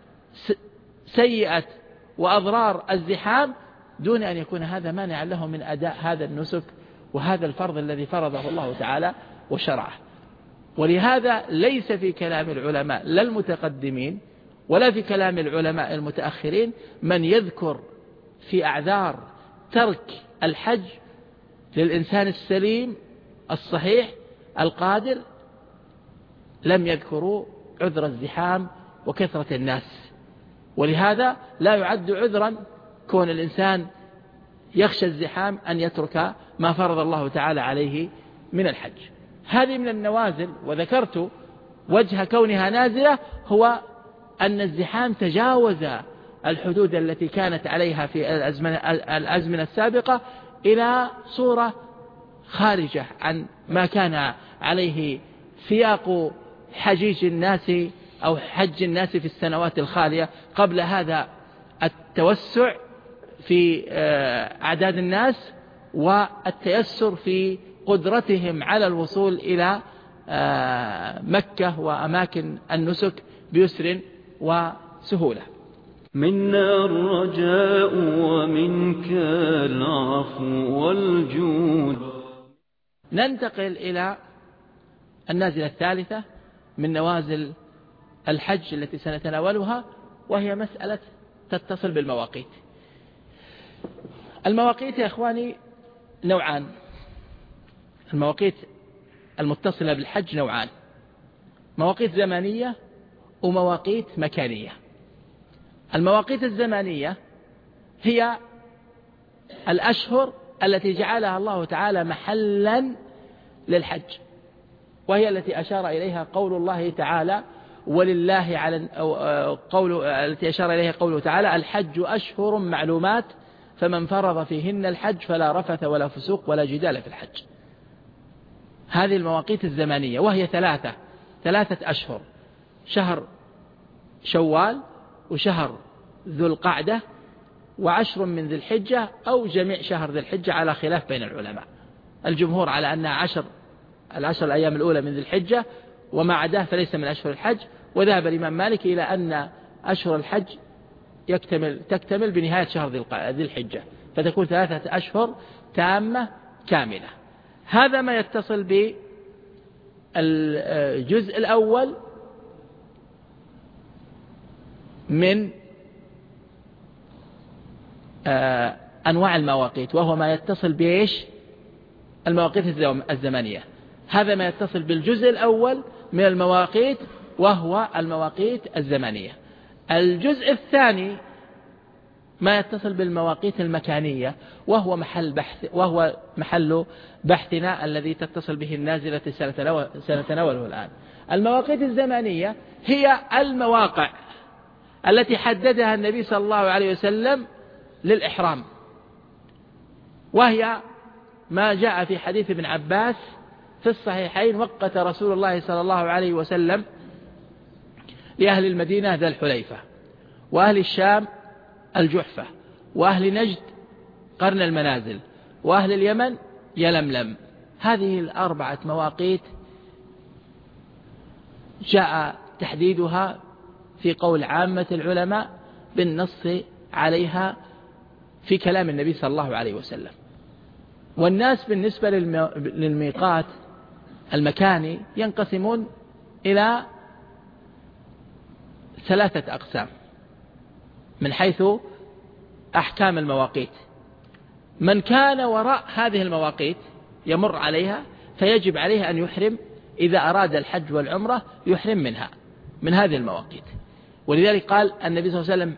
سيئة وأضرار الزحام دون أن يكون هذا مانعا له من أداء هذا النسك وهذا الفرض الذي فرضه الله تعالى وشرعه. ولهذا ليس في كلام العلماء لا المتقدمين ولا في كلام العلماء المتأخرين من يذكر في أعذار ترك الحج للإنسان السليم الصحيح القادر، لم يذكروا عذر الزحام وكثرة الناس. ولهذا لا يعد عذرا كون الإنسان يخشى الزحام أن يترك ما فرض الله تعالى عليه من الحج. هذه من النوازل. وذكرت وجه كونها نازلة هو أن الزحام تجاوز الحدود التي كانت عليها في الأزمنة السابقة إلى صورة خارجة عن ما كان عليه سياق حجيج الناس أو حج الناس في السنوات الخالية. قبل هذا التوسع في أعداد الناس والتيسر في قدرتهم على الوصول إلى مكة وأماكن النسك بيسر وسهولة. منا الرجاء ومنك العفو والجود. ننتقل إلى النازلة الثالثة من نوازل الحج التي سنتناولها، وهي مسألة تتصل بالمواقيت. المواقيت يا إخواني نوعان. المواقيت المتصلة بالحج نوعان: مواقيت زمانية ومواقيت مكانية. المواقيت الزمانية هي الأشهر التي جعلها الله تعالى محلا للحج، وهي التي أشار إليها قول الله تعالى ولله على التي أشار إليها قوله تعالى: الحج أشهر معلومات فمن فرض فيهن الحج فلا رفث ولا فسوق ولا جدال في الحج. هذه المواقيت الزمانية، وهي ثلاثة أشهر: شهر شوال، وشهر ذو القعدة، وعشر من ذي الحجة، أو جميع شهر ذي الحجة، على خلاف بين العلماء. الجمهور على أنها العشر الأيام الأولى من ذي الحجة، وما عداه فليس من أشهر الحج. وذهب الإمام مالك إلى أن أشهر الحج تكتمل بنهاية شهر ذي الحجة، فتكون 3 أشهر تامة كاملة. هذا ما يتصل بالجزء الأول من أنواع المواقيت، وهو ما يتصل بإيش؟ المواقيت الزمنية. هذا ما يتصل بالجزء الأول من المواقيت، وهو المواقيت الزمنية. الجزء الثاني ما يتصل بالمواقيت المكانية، وهو محل بحثنا الذي تتصل به النازلة سنتناوله الآن. المواقيت الزمنية هي المواقع التي حددها النبي صلى الله عليه وسلم للإحرام، وهي ما جاء في حديث ابن عباس في الصحيحين: وقت رسول الله صلى الله عليه وسلم لأهل المدينة ذا الحليفة، وأهل الشام الجحفة، وأهل نجد قرن المنازل، وأهل اليمن يلملم. هذه 4 مواقيت جاء تحديدها في قول عامة العلماء بالنص عليها في كلام النبي صلى الله عليه وسلم. والناس بالنسبة للميقات المكاني ينقسمون إلى 3 أقسام من حيث أحكام المواقيت. من كان وراء هذه المواقيت يمر عليها فيجب عليه أن يحرم إذا أراد الحج والعمرة، يحرم من هذه المواقيت. ولذلك قال النبي صلى الله عليه وسلم: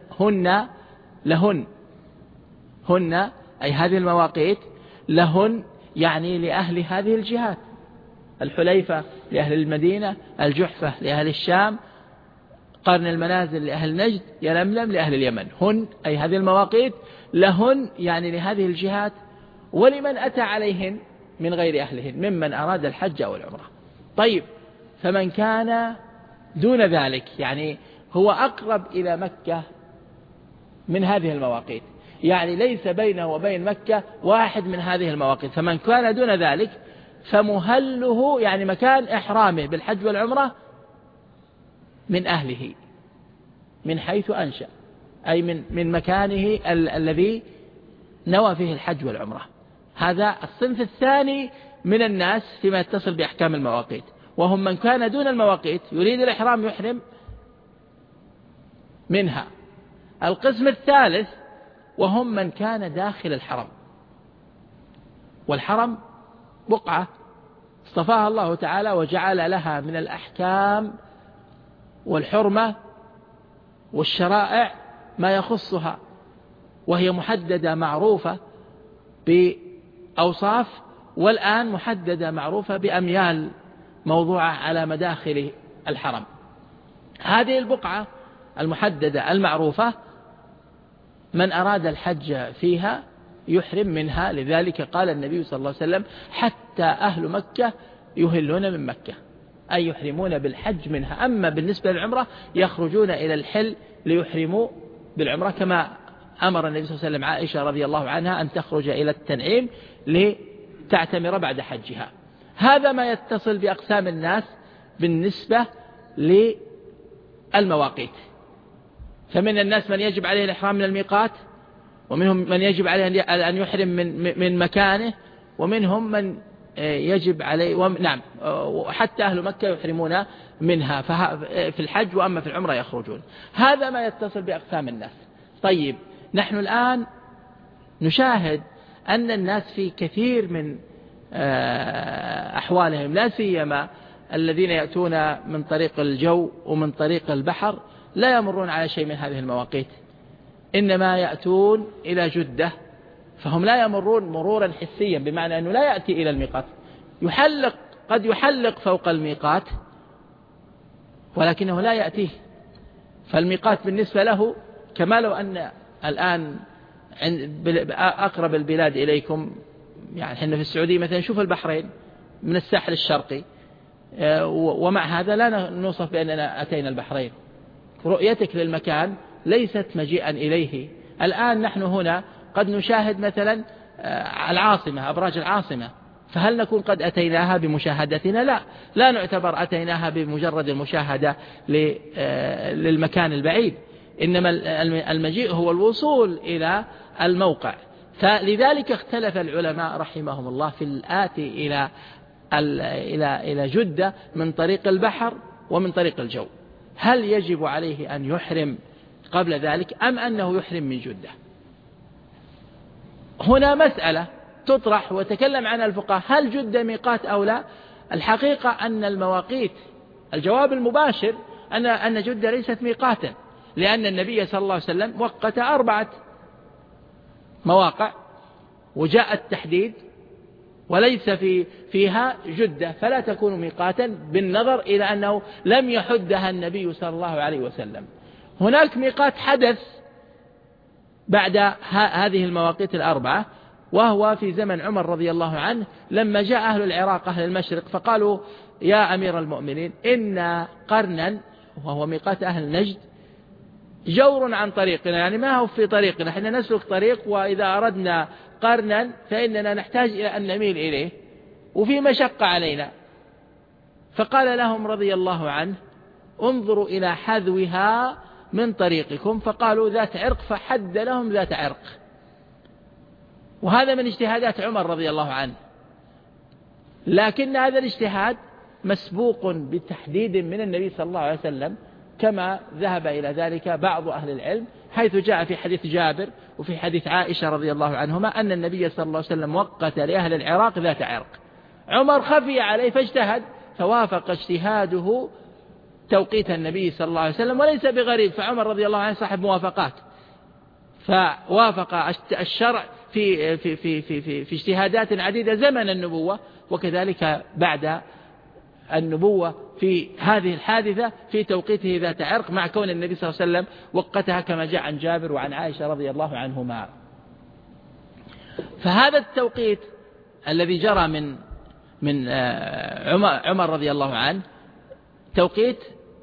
هن أي هذه المواقيت لهن، يعني لأهل هذه الجهات: الحليفة لأهل المدينة، الجحفة لأهل الشام، قرن المنازل لأهل نجد، يلملم لأهل اليمن. هن أي هذه المواقيت لهن، يعني لهذه الجهات، ولمن أتى عليهن من غير أهلهن ممن أراد الحج أو العمرة. طيب، فمن كان دون ذلك، يعني هو أقرب إلى مكة من هذه المواقيت، يعني ليس بينه وبين مكة واحد من هذه المواقيت، فمن كان دون ذلك فمهله، يعني مكان إحرامه بالحج والعمرة، من أهله من حيث أنشأ، أي من مكانه الذي نوى فيه الحج والعمرة. هذا الصنف الثاني من الناس فيما يتصل بأحكام المواقيت، وهم من كان دون المواقيت يريد الإحرام يحرم منها. القسم الثالث وهم من كان داخل الحرم، والحرم بقعة اصطفاها الله تعالى وجعل لها من الأحكام والحرمة والشرائع ما يخصها، وهي محددة معروفة بأوصاف، والآن محددة معروفة بأميال موضوعة على مداخل الحرم. هذه البقعة المحددة المعروفة من أراد الحج فيها يحرم منها. لذلك قال النبي صلى الله عليه وسلم: حتى أهل مكة يهلون من مكة، أي يحرمون بالحج منها. أما بالنسبة للعمرة يخرجون إلى الحل ليحرموا بالعمرة، كما أمر النبي صلى الله عليه وسلم عائشة رضي الله عنها أن تخرج إلى التنعيم لتعتمر بعد حجها. هذا ما يتصل بأقسام الناس بالنسبة للمواقيت. فمن الناس من يجب عليه الإحرام من الميقات، ومنهم من يجب عليه أن يحرم من مكانه، ومنهم من يجب عليه نعم، وحتى أهل مكة يحرمون منها في الحج، وأما في العمرة يخرجون. هذا ما يتصل بأقسام الناس. طيب، نحن الآن نشاهد أن الناس في كثير من أحوالهم، لا سيما الذين يأتون من طريق الجو ومن طريق البحر، لا يمرون على شيء من هذه المواقيت، إنما يأتون إلى جدة، فهم لا يمرون مرورا حسيا، بمعنى أنه لا يأتي إلى الميقات، قد يحلق فوق الميقات ولكنه لا يأتيه. فالميقات بالنسبة له كما لو أن الآن أقرب البلاد إليكم، يعني حنا في السعودية مثلا شوف البحرين من الساحل الشرقي، ومع هذا لا نوصف بأننا أتينا البحرين. رؤيتك للمكان ليست مجيئا إليه. الآن نحن هنا قد نشاهد مثلا العاصمة، أبراج العاصمة، فهل نكون قد أتيناها بمشاهدتنا؟ لا نعتبر أتيناها بمجرد المشاهدة للمكان البعيد، إنما المجيء هو الوصول إلى الموقع. فلذلك اختلف العلماء رحمهم الله في الآتي إلى جدة من طريق البحر ومن طريق الجو، هل يجب عليه أن يحرم قبل ذلك أم أنه يحرم من جدة؟ هنا مسألة تطرح وتكلم عنها الفقهاء، هل جدة ميقات أو لا؟ الحقيقة أن المواقيت، الجواب المباشر أن جدة ليست ميقاتا، لأن النبي صلى الله عليه وسلم وقت 4 مواقع وجاء التحديد وليس فيها جدة، فلا تكون ميقاتا بالنظر إلى أنه لم يحدها النبي صلى الله عليه وسلم. هناك ميقات حدث بعد هذه المواقيت 4، وهو في زمن عمر رضي الله عنه، لما جاء أهل العراق أهل المشرق فقالوا يا أمير المؤمنين إن قرنا، وهو ميقات أهل نجد، جور عن طريقنا، يعني ما هو في طريقنا، احنا نسلك طريق، وإذا أردنا قرنا فإننا نحتاج إلى أن نميل إليه وفي مشقة علينا. فقال لهم رضي الله عنه انظروا إلى حذوها من طريقكم، فقالوا ذات عرق، فحد لهم ذات عرق. وهذا من اجتهادات عمر رضي الله عنه، لكن هذا الاجتهاد مسبوق بتحديد من النبي صلى الله عليه وسلم، كما ذهب إلى ذلك بعض أهل العلم، حيث جاء في حديث جابر وفي حديث عائشة رضي الله عنهما أن النبي صلى الله عليه وسلم وقت لأهل العراق ذات عرق. عمر خفي عليه فاجتهد، فوافق اجتهاده توقيت النبي صلى الله عليه وسلم، وليس بغريب، فعمر رضي الله عنه صاحب موافقات، فوافق الشرع في اجتهادات عديدة زمن النبوة، وكذلك بعد النبوة في هذه الحادثة في توقيته ذات عرق، مع كون النبي صلى الله عليه وسلم وقتها كما جاء عن جابر وعن عائشة رضي الله عنهما. فهذا التوقيت الذي جرى من عمر رضي الله عنه توقيت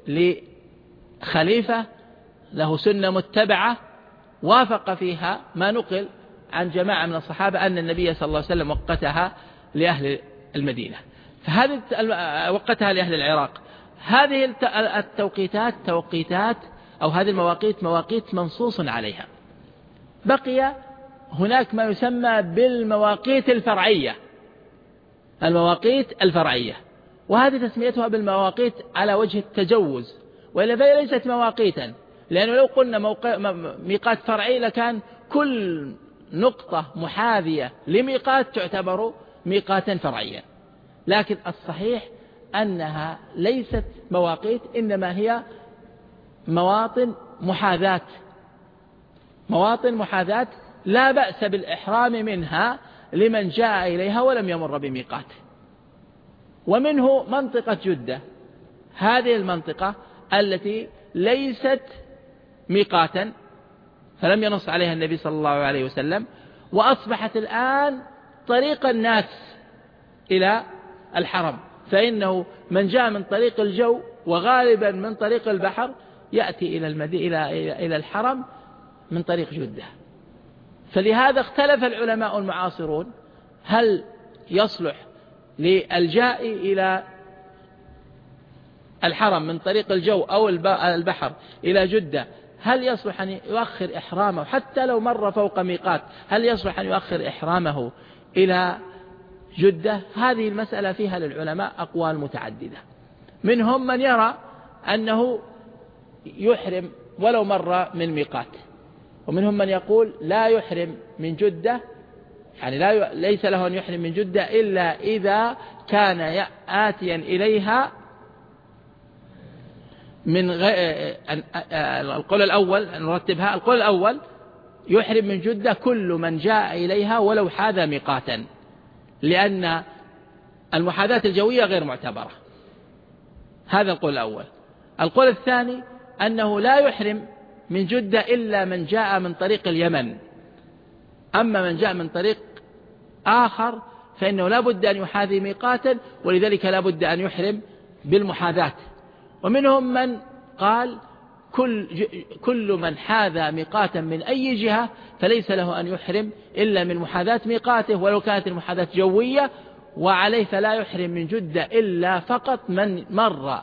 لخليفة له سنة متبعة، وافق فيها ما نقل عن جماعة من الصحابة أن النبي صلى الله عليه وسلم وقتها لأهل المدينة، فهذه وقتها لأهل العراق. هذه التوقيتات توقيتات أو هذه المواقيت مواقيت منصوص عليها. بقي هناك ما يسمى بالمواقيت الفرعية، المواقيت الفرعية، وهذه تسميتها بالمواقيت على وجه التجوز، وإلا فهي ليست مواقيتا، لأنه لو قلنا ميقات فرعي لكان كل نقطة محاذية لميقات تعتبر ميقاتا فرعيا، لكن الصحيح أنها ليست مواقيت، إنما هي مواطن محاذاة لا بأس بالإحرام منها لمن جاء إليها ولم يمر بميقات. ومنه منطقة جدة، هذه المنطقة التي ليست ميقاتا فلم ينص عليها النبي صلى الله عليه وسلم، وأصبحت الآن طريق الناس إلى الحرم، فإنه من جاء من طريق الجو وغالبا من طريق البحر يأتي إلى الحرم من طريق جدة. فلهذا اختلف العلماء المعاصرون هل يصلح للجاء إلى الحرم من طريق الجو أو البحر إلى جدة هل يصلح أن يؤخر إحرامه حتى لو مر فوق ميقات؟ هل يصلح أن يؤخر إحرامه إلى جدة؟ هذه المسألة فيها للعلماء أقوال متعددة. منهم من يرى أنه يحرم ولو مر من ميقات، ومنهم من يقول لا يحرم من جدة، يعني ليس له أن يحرم من جدة إلا إذا كان آتيا إليها من القول الأول نرتبها. القول الأول يحرم من جدة كل من جاء إليها ولو حاذى ميقاتا، لأن المحاذاة الجوية غير معتبرة. هذا القول الأول. القول الثاني أنه لا يحرم من جدة إلا من جاء من طريق اليمن، أما من جاء من طريق آخر فإنه لا بد أن يحاذي ميقاتا، ولذلك لا بد أن يحرم بالمحاذاة. ومنهم من قال كل من حاذى ميقاتا من أي جهة فليس له أن يحرم إلا من محاذاة ميقاته ولو كانت المحاذاة جوية، وعليه فلا يحرم من جدة إلا فقط من مر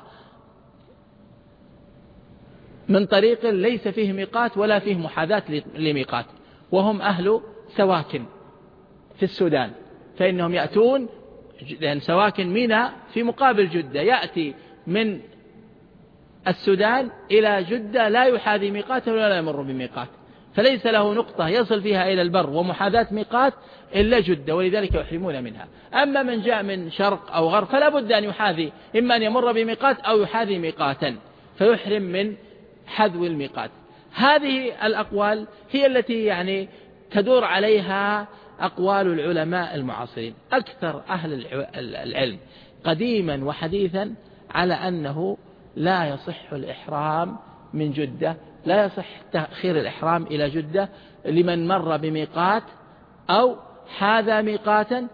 من طريق ليس فيه ميقات ولا فيه محاذاة لميقات، وهم أهل سواكن في السودان، فإنهم يأتون، لأن سواكن منى في مقابل جدة، يأتي من السودان إلى جدة لا يحاذي ميقاته ولا يمر بميقات، فليس له نقطة يصل فيها إلى البر ومحاذاة ميقات إلا جدة، ولذلك يحرمون منها. أما من جاء من شرق أو غرب فلا بد أن يحاذي، إما أن يمر بميقات أو يحاذي ميقاتا، فيحرم من حذو الميقات. هذه الأقوال هي التي يعني تدور عليها أقوال العلماء المعاصرين. أكثر أهل العلم قديما وحديثا على أنه لا يصح الإحرام من جدة، لا يصح تأخير الإحرام إلى جدة لمن مر بميقات أو حاذى ميقاتا،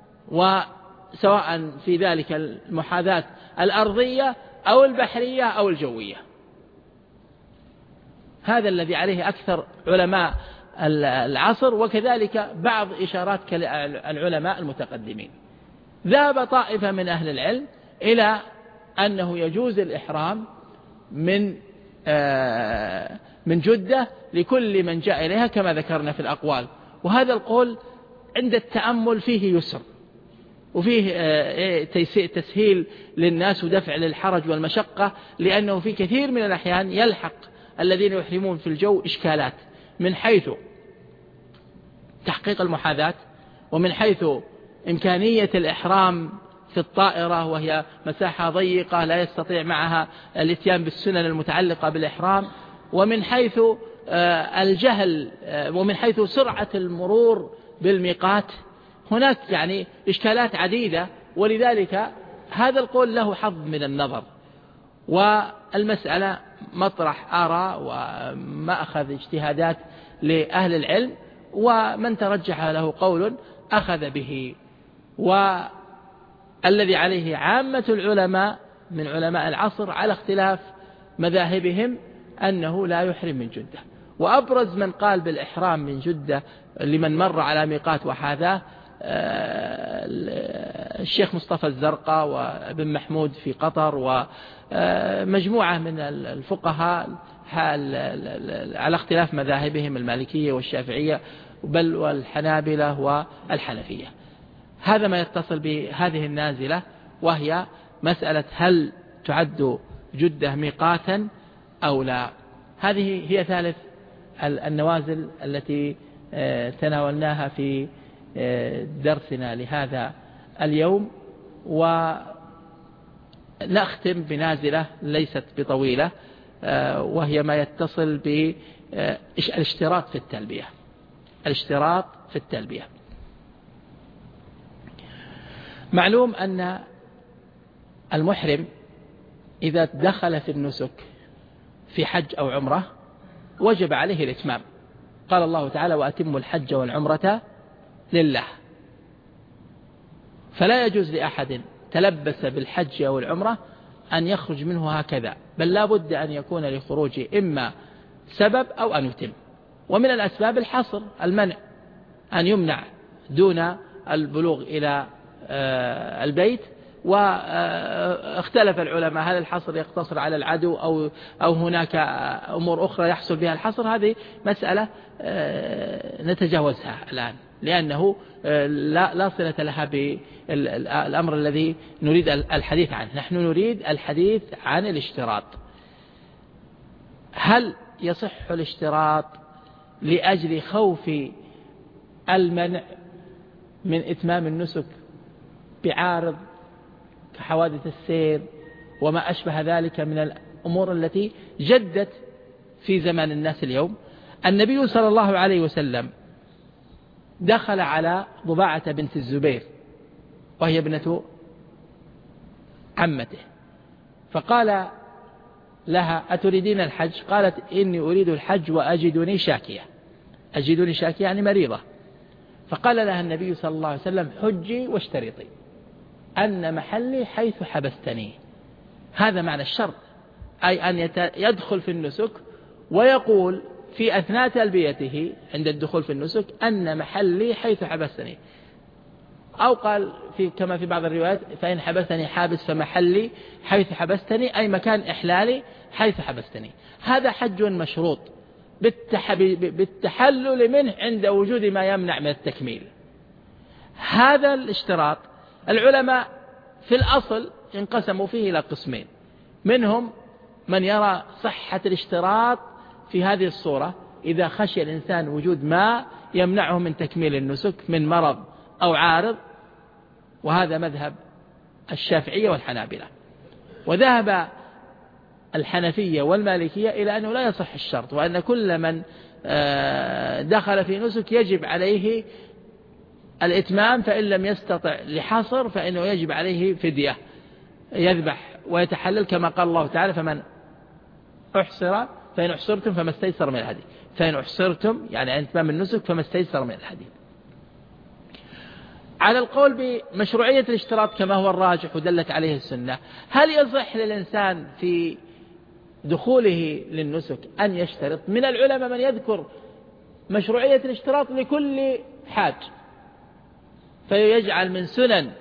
وسواء في ذلك المحاذاة الأرضية أو البحرية أو الجوية. هذا الذي عليه أكثر علماء العصر، وكذلك بعض إشارات العلماء المتقدمين. ذهب طائفة من أهل العلم إلى أنه يجوز الإحرام من جدة لكل من جاء إليها كما ذكرنا في الأقوال، وهذا القول عند التأمل فيه يسر، وفيه تسهيل للناس ودفع للحرج والمشقة، لأنه في كثير من الأحيان يلحق الذين يحرمون في الجو إشكالات من حيث تحقيق المحاذاة، ومن حيث إمكانية الإحرام في الطائرة وهي مساحة ضيقة لا يستطيع معها الاتيان بالسنن المتعلقة بالإحرام، ومن حيث الجهل، ومن حيث سرعة المرور بالميقات. هناك يعني إشكالات عديدة، ولذلك هذا القول له حظ من النظر، والمسألة مطرح آراء ومأخذ اجتهادات لأهل العلم، ومن ترجح له قول أخذ به. والذي عليه عامة العلماء من علماء العصر على اختلاف مذاهبهم أنه لا يحرم من جدة. وأبرز من قال بالإحرام من جدة لمن مر على ميقات وحاذاه الشيخ مصطفى الزرقاء وابن محمود في قطر، ومجموعة من الفقهاء على اختلاف مذاهبهم المالكية والشافعية بل والحنابلة والحنفية. هذا ما يتصل بهذه النازلة، وهي مسألة هل تعد جدة ميقاتا أو لا. هذه هي ثالث النوازل التي تناولناها في درسنا لهذا اليوم، ونختم بنازلة ليست بطويلة، وهي ما يتصل بالاشتراط في التلبية. الاشتراط في التلبية. معلوم أن المحرم إذا دخل في النسك في حج أو عمرة وجب عليه الإتمام. قال الله تعالى: وأتموا الحج والعمرة لله. فلا يجوز لأحد تلبس بالحج أو العمرة أن يخرج منه هكذا، بل لا بد أن يكون لخروجه إما سبب أو أن يتم. ومن الأسباب الحصر، المنع، أن يمنع دون البلوغ إلى البيت، واختلف العلماء هل الحصر يقتصر على العدو أو هناك أمور أخرى يحصل بها الحصر. هذه مسألة نتجاوزها الآن لأنه لا صلة لها بالأمر الذي نريد الحديث عنه. نحن نريد الحديث عن الاشتراط. هل يصح الاشتراط لأجل خوف المنع من إتمام النسك بعارض كحوادث السير وما أشبه ذلك من الأمور التي جدت في زمان الناس اليوم؟ النبي صلى الله عليه وسلم دخل على ضباعة بنت الزبير وهي ابنة عمته فقال لها أتريدين الحج؟ قالت إني أريد الحج وأجدني شاكية. أجدني شاكية يعني مريضة. فقال لها النبي صلى الله عليه وسلم حجي واشترطي أن محلي حيث حبستني. هذا معنى الشرط، أي أن يدخل في النسك ويقول في أثناء تلبيته عند الدخول في النسك أن محلي حيث حبستني، أو قال كما في بعض الروايات فإن حبستني حابس فمحلي حيث حبستني، أي مكان إحلالي حيث حبستني. هذا حج مشروط بالتحلل منه عند وجود ما يمنع من التكميل. هذا الاشتراط العلماء في الأصل انقسموا فيه إلى قسمين، منهم من يرى صحة الاشتراط في هذه الصورة إذا خشي الإنسان وجود ما يمنعه من تكميل النسك من مرض أو عارض، وهذا مذهب الشافعية والحنابلة. وذهب الحنفية والمالكية إلى أنه لا يصح الشرط، وأن كل من دخل في نسك يجب عليه الإتمام، فإن لم يستطع لحصر فإنه يجب عليه فدية، يذبح ويتحلل كما قال الله تعالى فمن أحصر فإن أحصرتم فما استيسر من الهدي. فإن أحصرتم يعني عند إتمام النسك فما استيسر من الهدي. على القول بمشروعية الاشتراط كما هو الراجح ودلت عليه السنة، هل يصح للإنسان في دخوله للنسك أن يشترط؟ من العلماء من يذكر مشروعية الاشتراط لكل حاج، فيجعل من سنن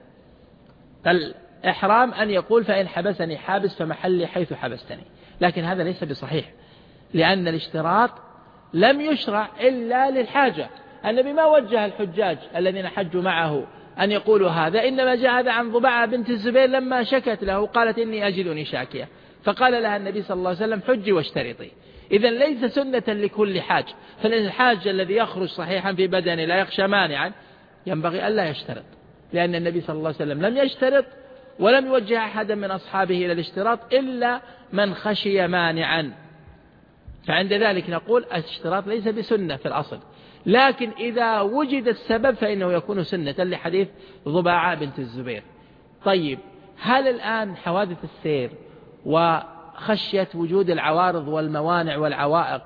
الإحرام أن يقول فإن حبسني حابس فمحلي حيث حبستني. لكن هذا ليس بصحيح، لأن الاشتراط لم يشرع إلا للحاجة. النبي ما وجه الحجاج الذين حجوا معه أن يقولوا هذا، إنما جاء هذا عن ضباعة بنت الزبير لما شكت له قالت إني أجدني شاكية، فقال لها النبي صلى الله عليه وسلم حجي واشترطي. إذن ليس سنة لكل حاج، فالحاج الذي يخرج صحيحا في بدنه لا يخشى مانعا ينبغي ألا يشترط، لأن النبي صلى الله عليه وسلم لم يشترط ولم يوجه أحدا من أصحابه إلى الاشتراط إلا من خشي مانعا. فعند ذلك نقول الاشتراط ليس بسنة في الأصل، لكن إذا وجد السبب فإنه يكون سنة لحديث ضباعة بنت الزبير. طيب، هل الآن حوادث السير وخشية وجود العوارض والموانع والعوائق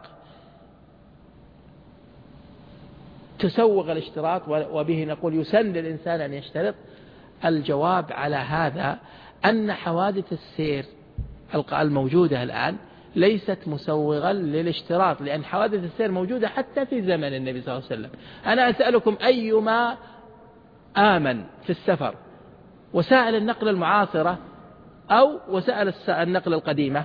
تسوغ الاشتراط وبه نقول يسن للإنسان أن يشترط؟ الجواب على هذا أن حوادث السير الموجودة الآن ليست مسوغا للاشتراط، لأن حوادث السير موجودة حتى في زمن النبي صلى الله عليه وسلم. أنا أسألكم أيما آمن في السفر، وسائل النقل المعاصرة أو وسائل النقل القديمة؟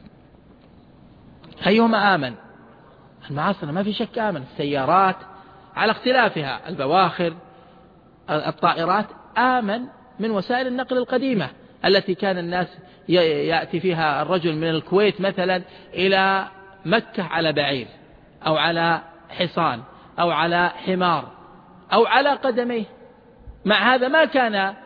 أيهما آمن؟ المعاصرة ما في شك آمن. السيارات على اختلافها، البواخر، الطائرات، آمن من وسائل النقل القديمة التي كان الناس يأتي فيها الرجل من الكويت مثلا إلى مكة على بعير أو على حصان أو على حمار أو على قدميه. مع هذا ما كان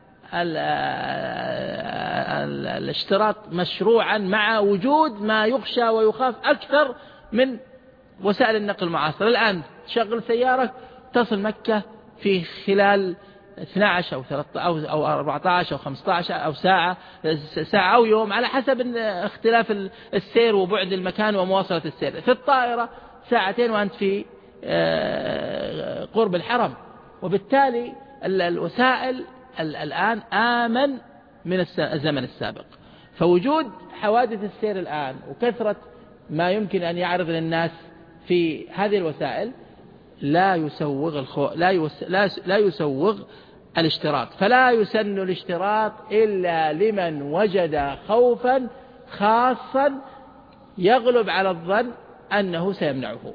الاشتراط مشروعا، مع وجود ما يخشى ويخاف أكثر من وسائل النقل المعاصرة. الآن تشغل سيارة تصل مكة في خلال 12 أو 13 أو 14 أو 15 أو ساعة أو يوم على حسب اختلاف السير وبعد المكان ومواصلة السير. في الطائرة ساعتين وأنت في قرب الحرم. وبالتالي الوسائل الآن آمن من الزمن السابق. فوجود حوادث السير الآن وكثرة ما يمكن أن يعرض للناس في هذه الوسائل لا يسوغ الاشتراط، فلا يسن الاشتراط إلا لمن وجد خوفا خاصا يغلب على الظن أنه سيمنعه.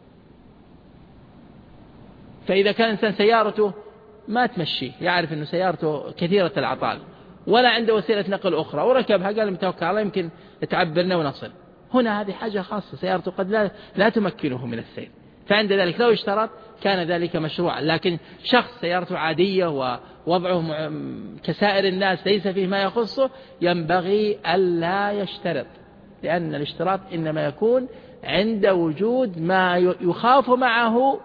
فإذا كان إنسان سيارته ما تمشي، يعرف أنه سيارته كثيرة الأعطال ولا عنده وسيلة نقل أخرى وركبها قال متوكل على يمكن تعبرنا ونصل، هنا هذه حاجة خاصة، سيارته قد لا تمكنه من السير، فعند ذلك لو اشترط كان ذلك مشروعا. لكن شخص سيارته عادية ووضعه كسائر الناس ليس فيه ما يخصه ينبغي ألا يشترط، لأن الاشتراط إنما يكون عند وجود ما يخاف معه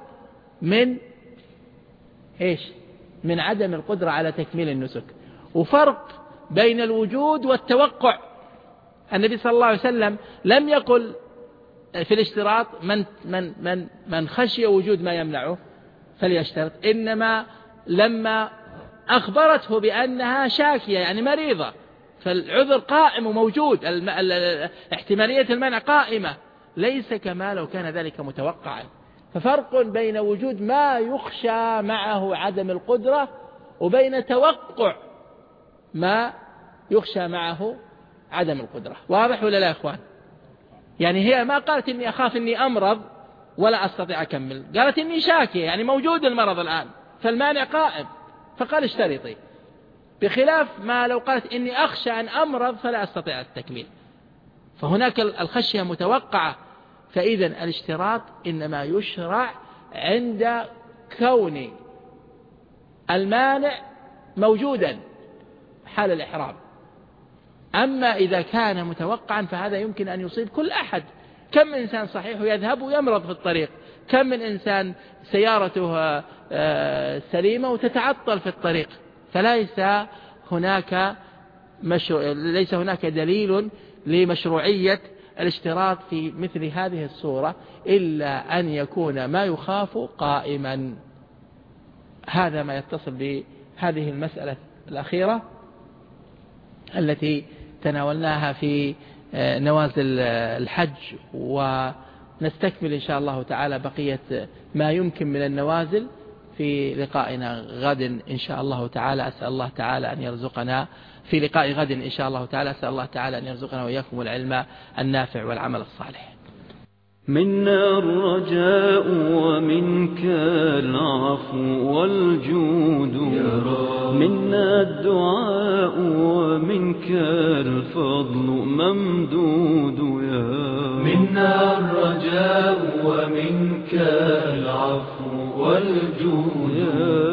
من عدم القدرة على تكميل النسك. وفرق بين الوجود والتوقع. النبي صلى الله عليه وسلم لم يقل في الاشتراط من خشي وجود ما يمنعه فليشترط، إنما لما أخبرته بأنها شاكية يعني مريضة، فالعذر قائم وموجود، احتمالية المنع قائمة، ليس كما لو كان ذلك متوقعا. ففرق بين وجود ما يخشى معه عدم القدرة وبين توقع ما يخشى معه عدم القدرة. واضح ولا لا يا إخوان؟ يعني هي ما قالت إني أخاف إني أمرض ولا أستطيع أكمل، قالت إني شاكية يعني موجود المرض الآن فالمانع قائم فقال اشترطي، بخلاف ما لو قالت إني أخشى أن أمرض فلا أستطيع التكميل، فهناك الخشية متوقعة. فإذا الاشتراط إنما يشرع عند كون المانع موجودا حال الإحرام. أما إذا كان متوقعا فهذا يمكن أن يصيب كل أحد. كم من إنسان صحيح يذهب ويمرض في الطريق، كم من إنسان سيارته سليمة وتتعطل في الطريق. فليس هناك دليل لمشروعية الاشتراط في مثل هذه الصورة إلا أن يكون ما يخاف قائما. هذا ما يتصل بهذه المسألة الأخيرة التي تناولناها في نوازل الحج، ونستكمل إن شاء الله تعالى بقية ما يمكن من النوازل في لقائنا غد إن شاء الله تعالى. أسأل الله تعالى أن يرزقنا في لقاء غد إن شاء الله تعالى، أسأل الله تعالى أن يرزقنا وإياكم العلم النافع والعمل الصالح. منا الرجاء ومنك العفو والجود، منا الدعاء ومنك الفضل ممدود. منا الرجاء ومنك العفو والجود.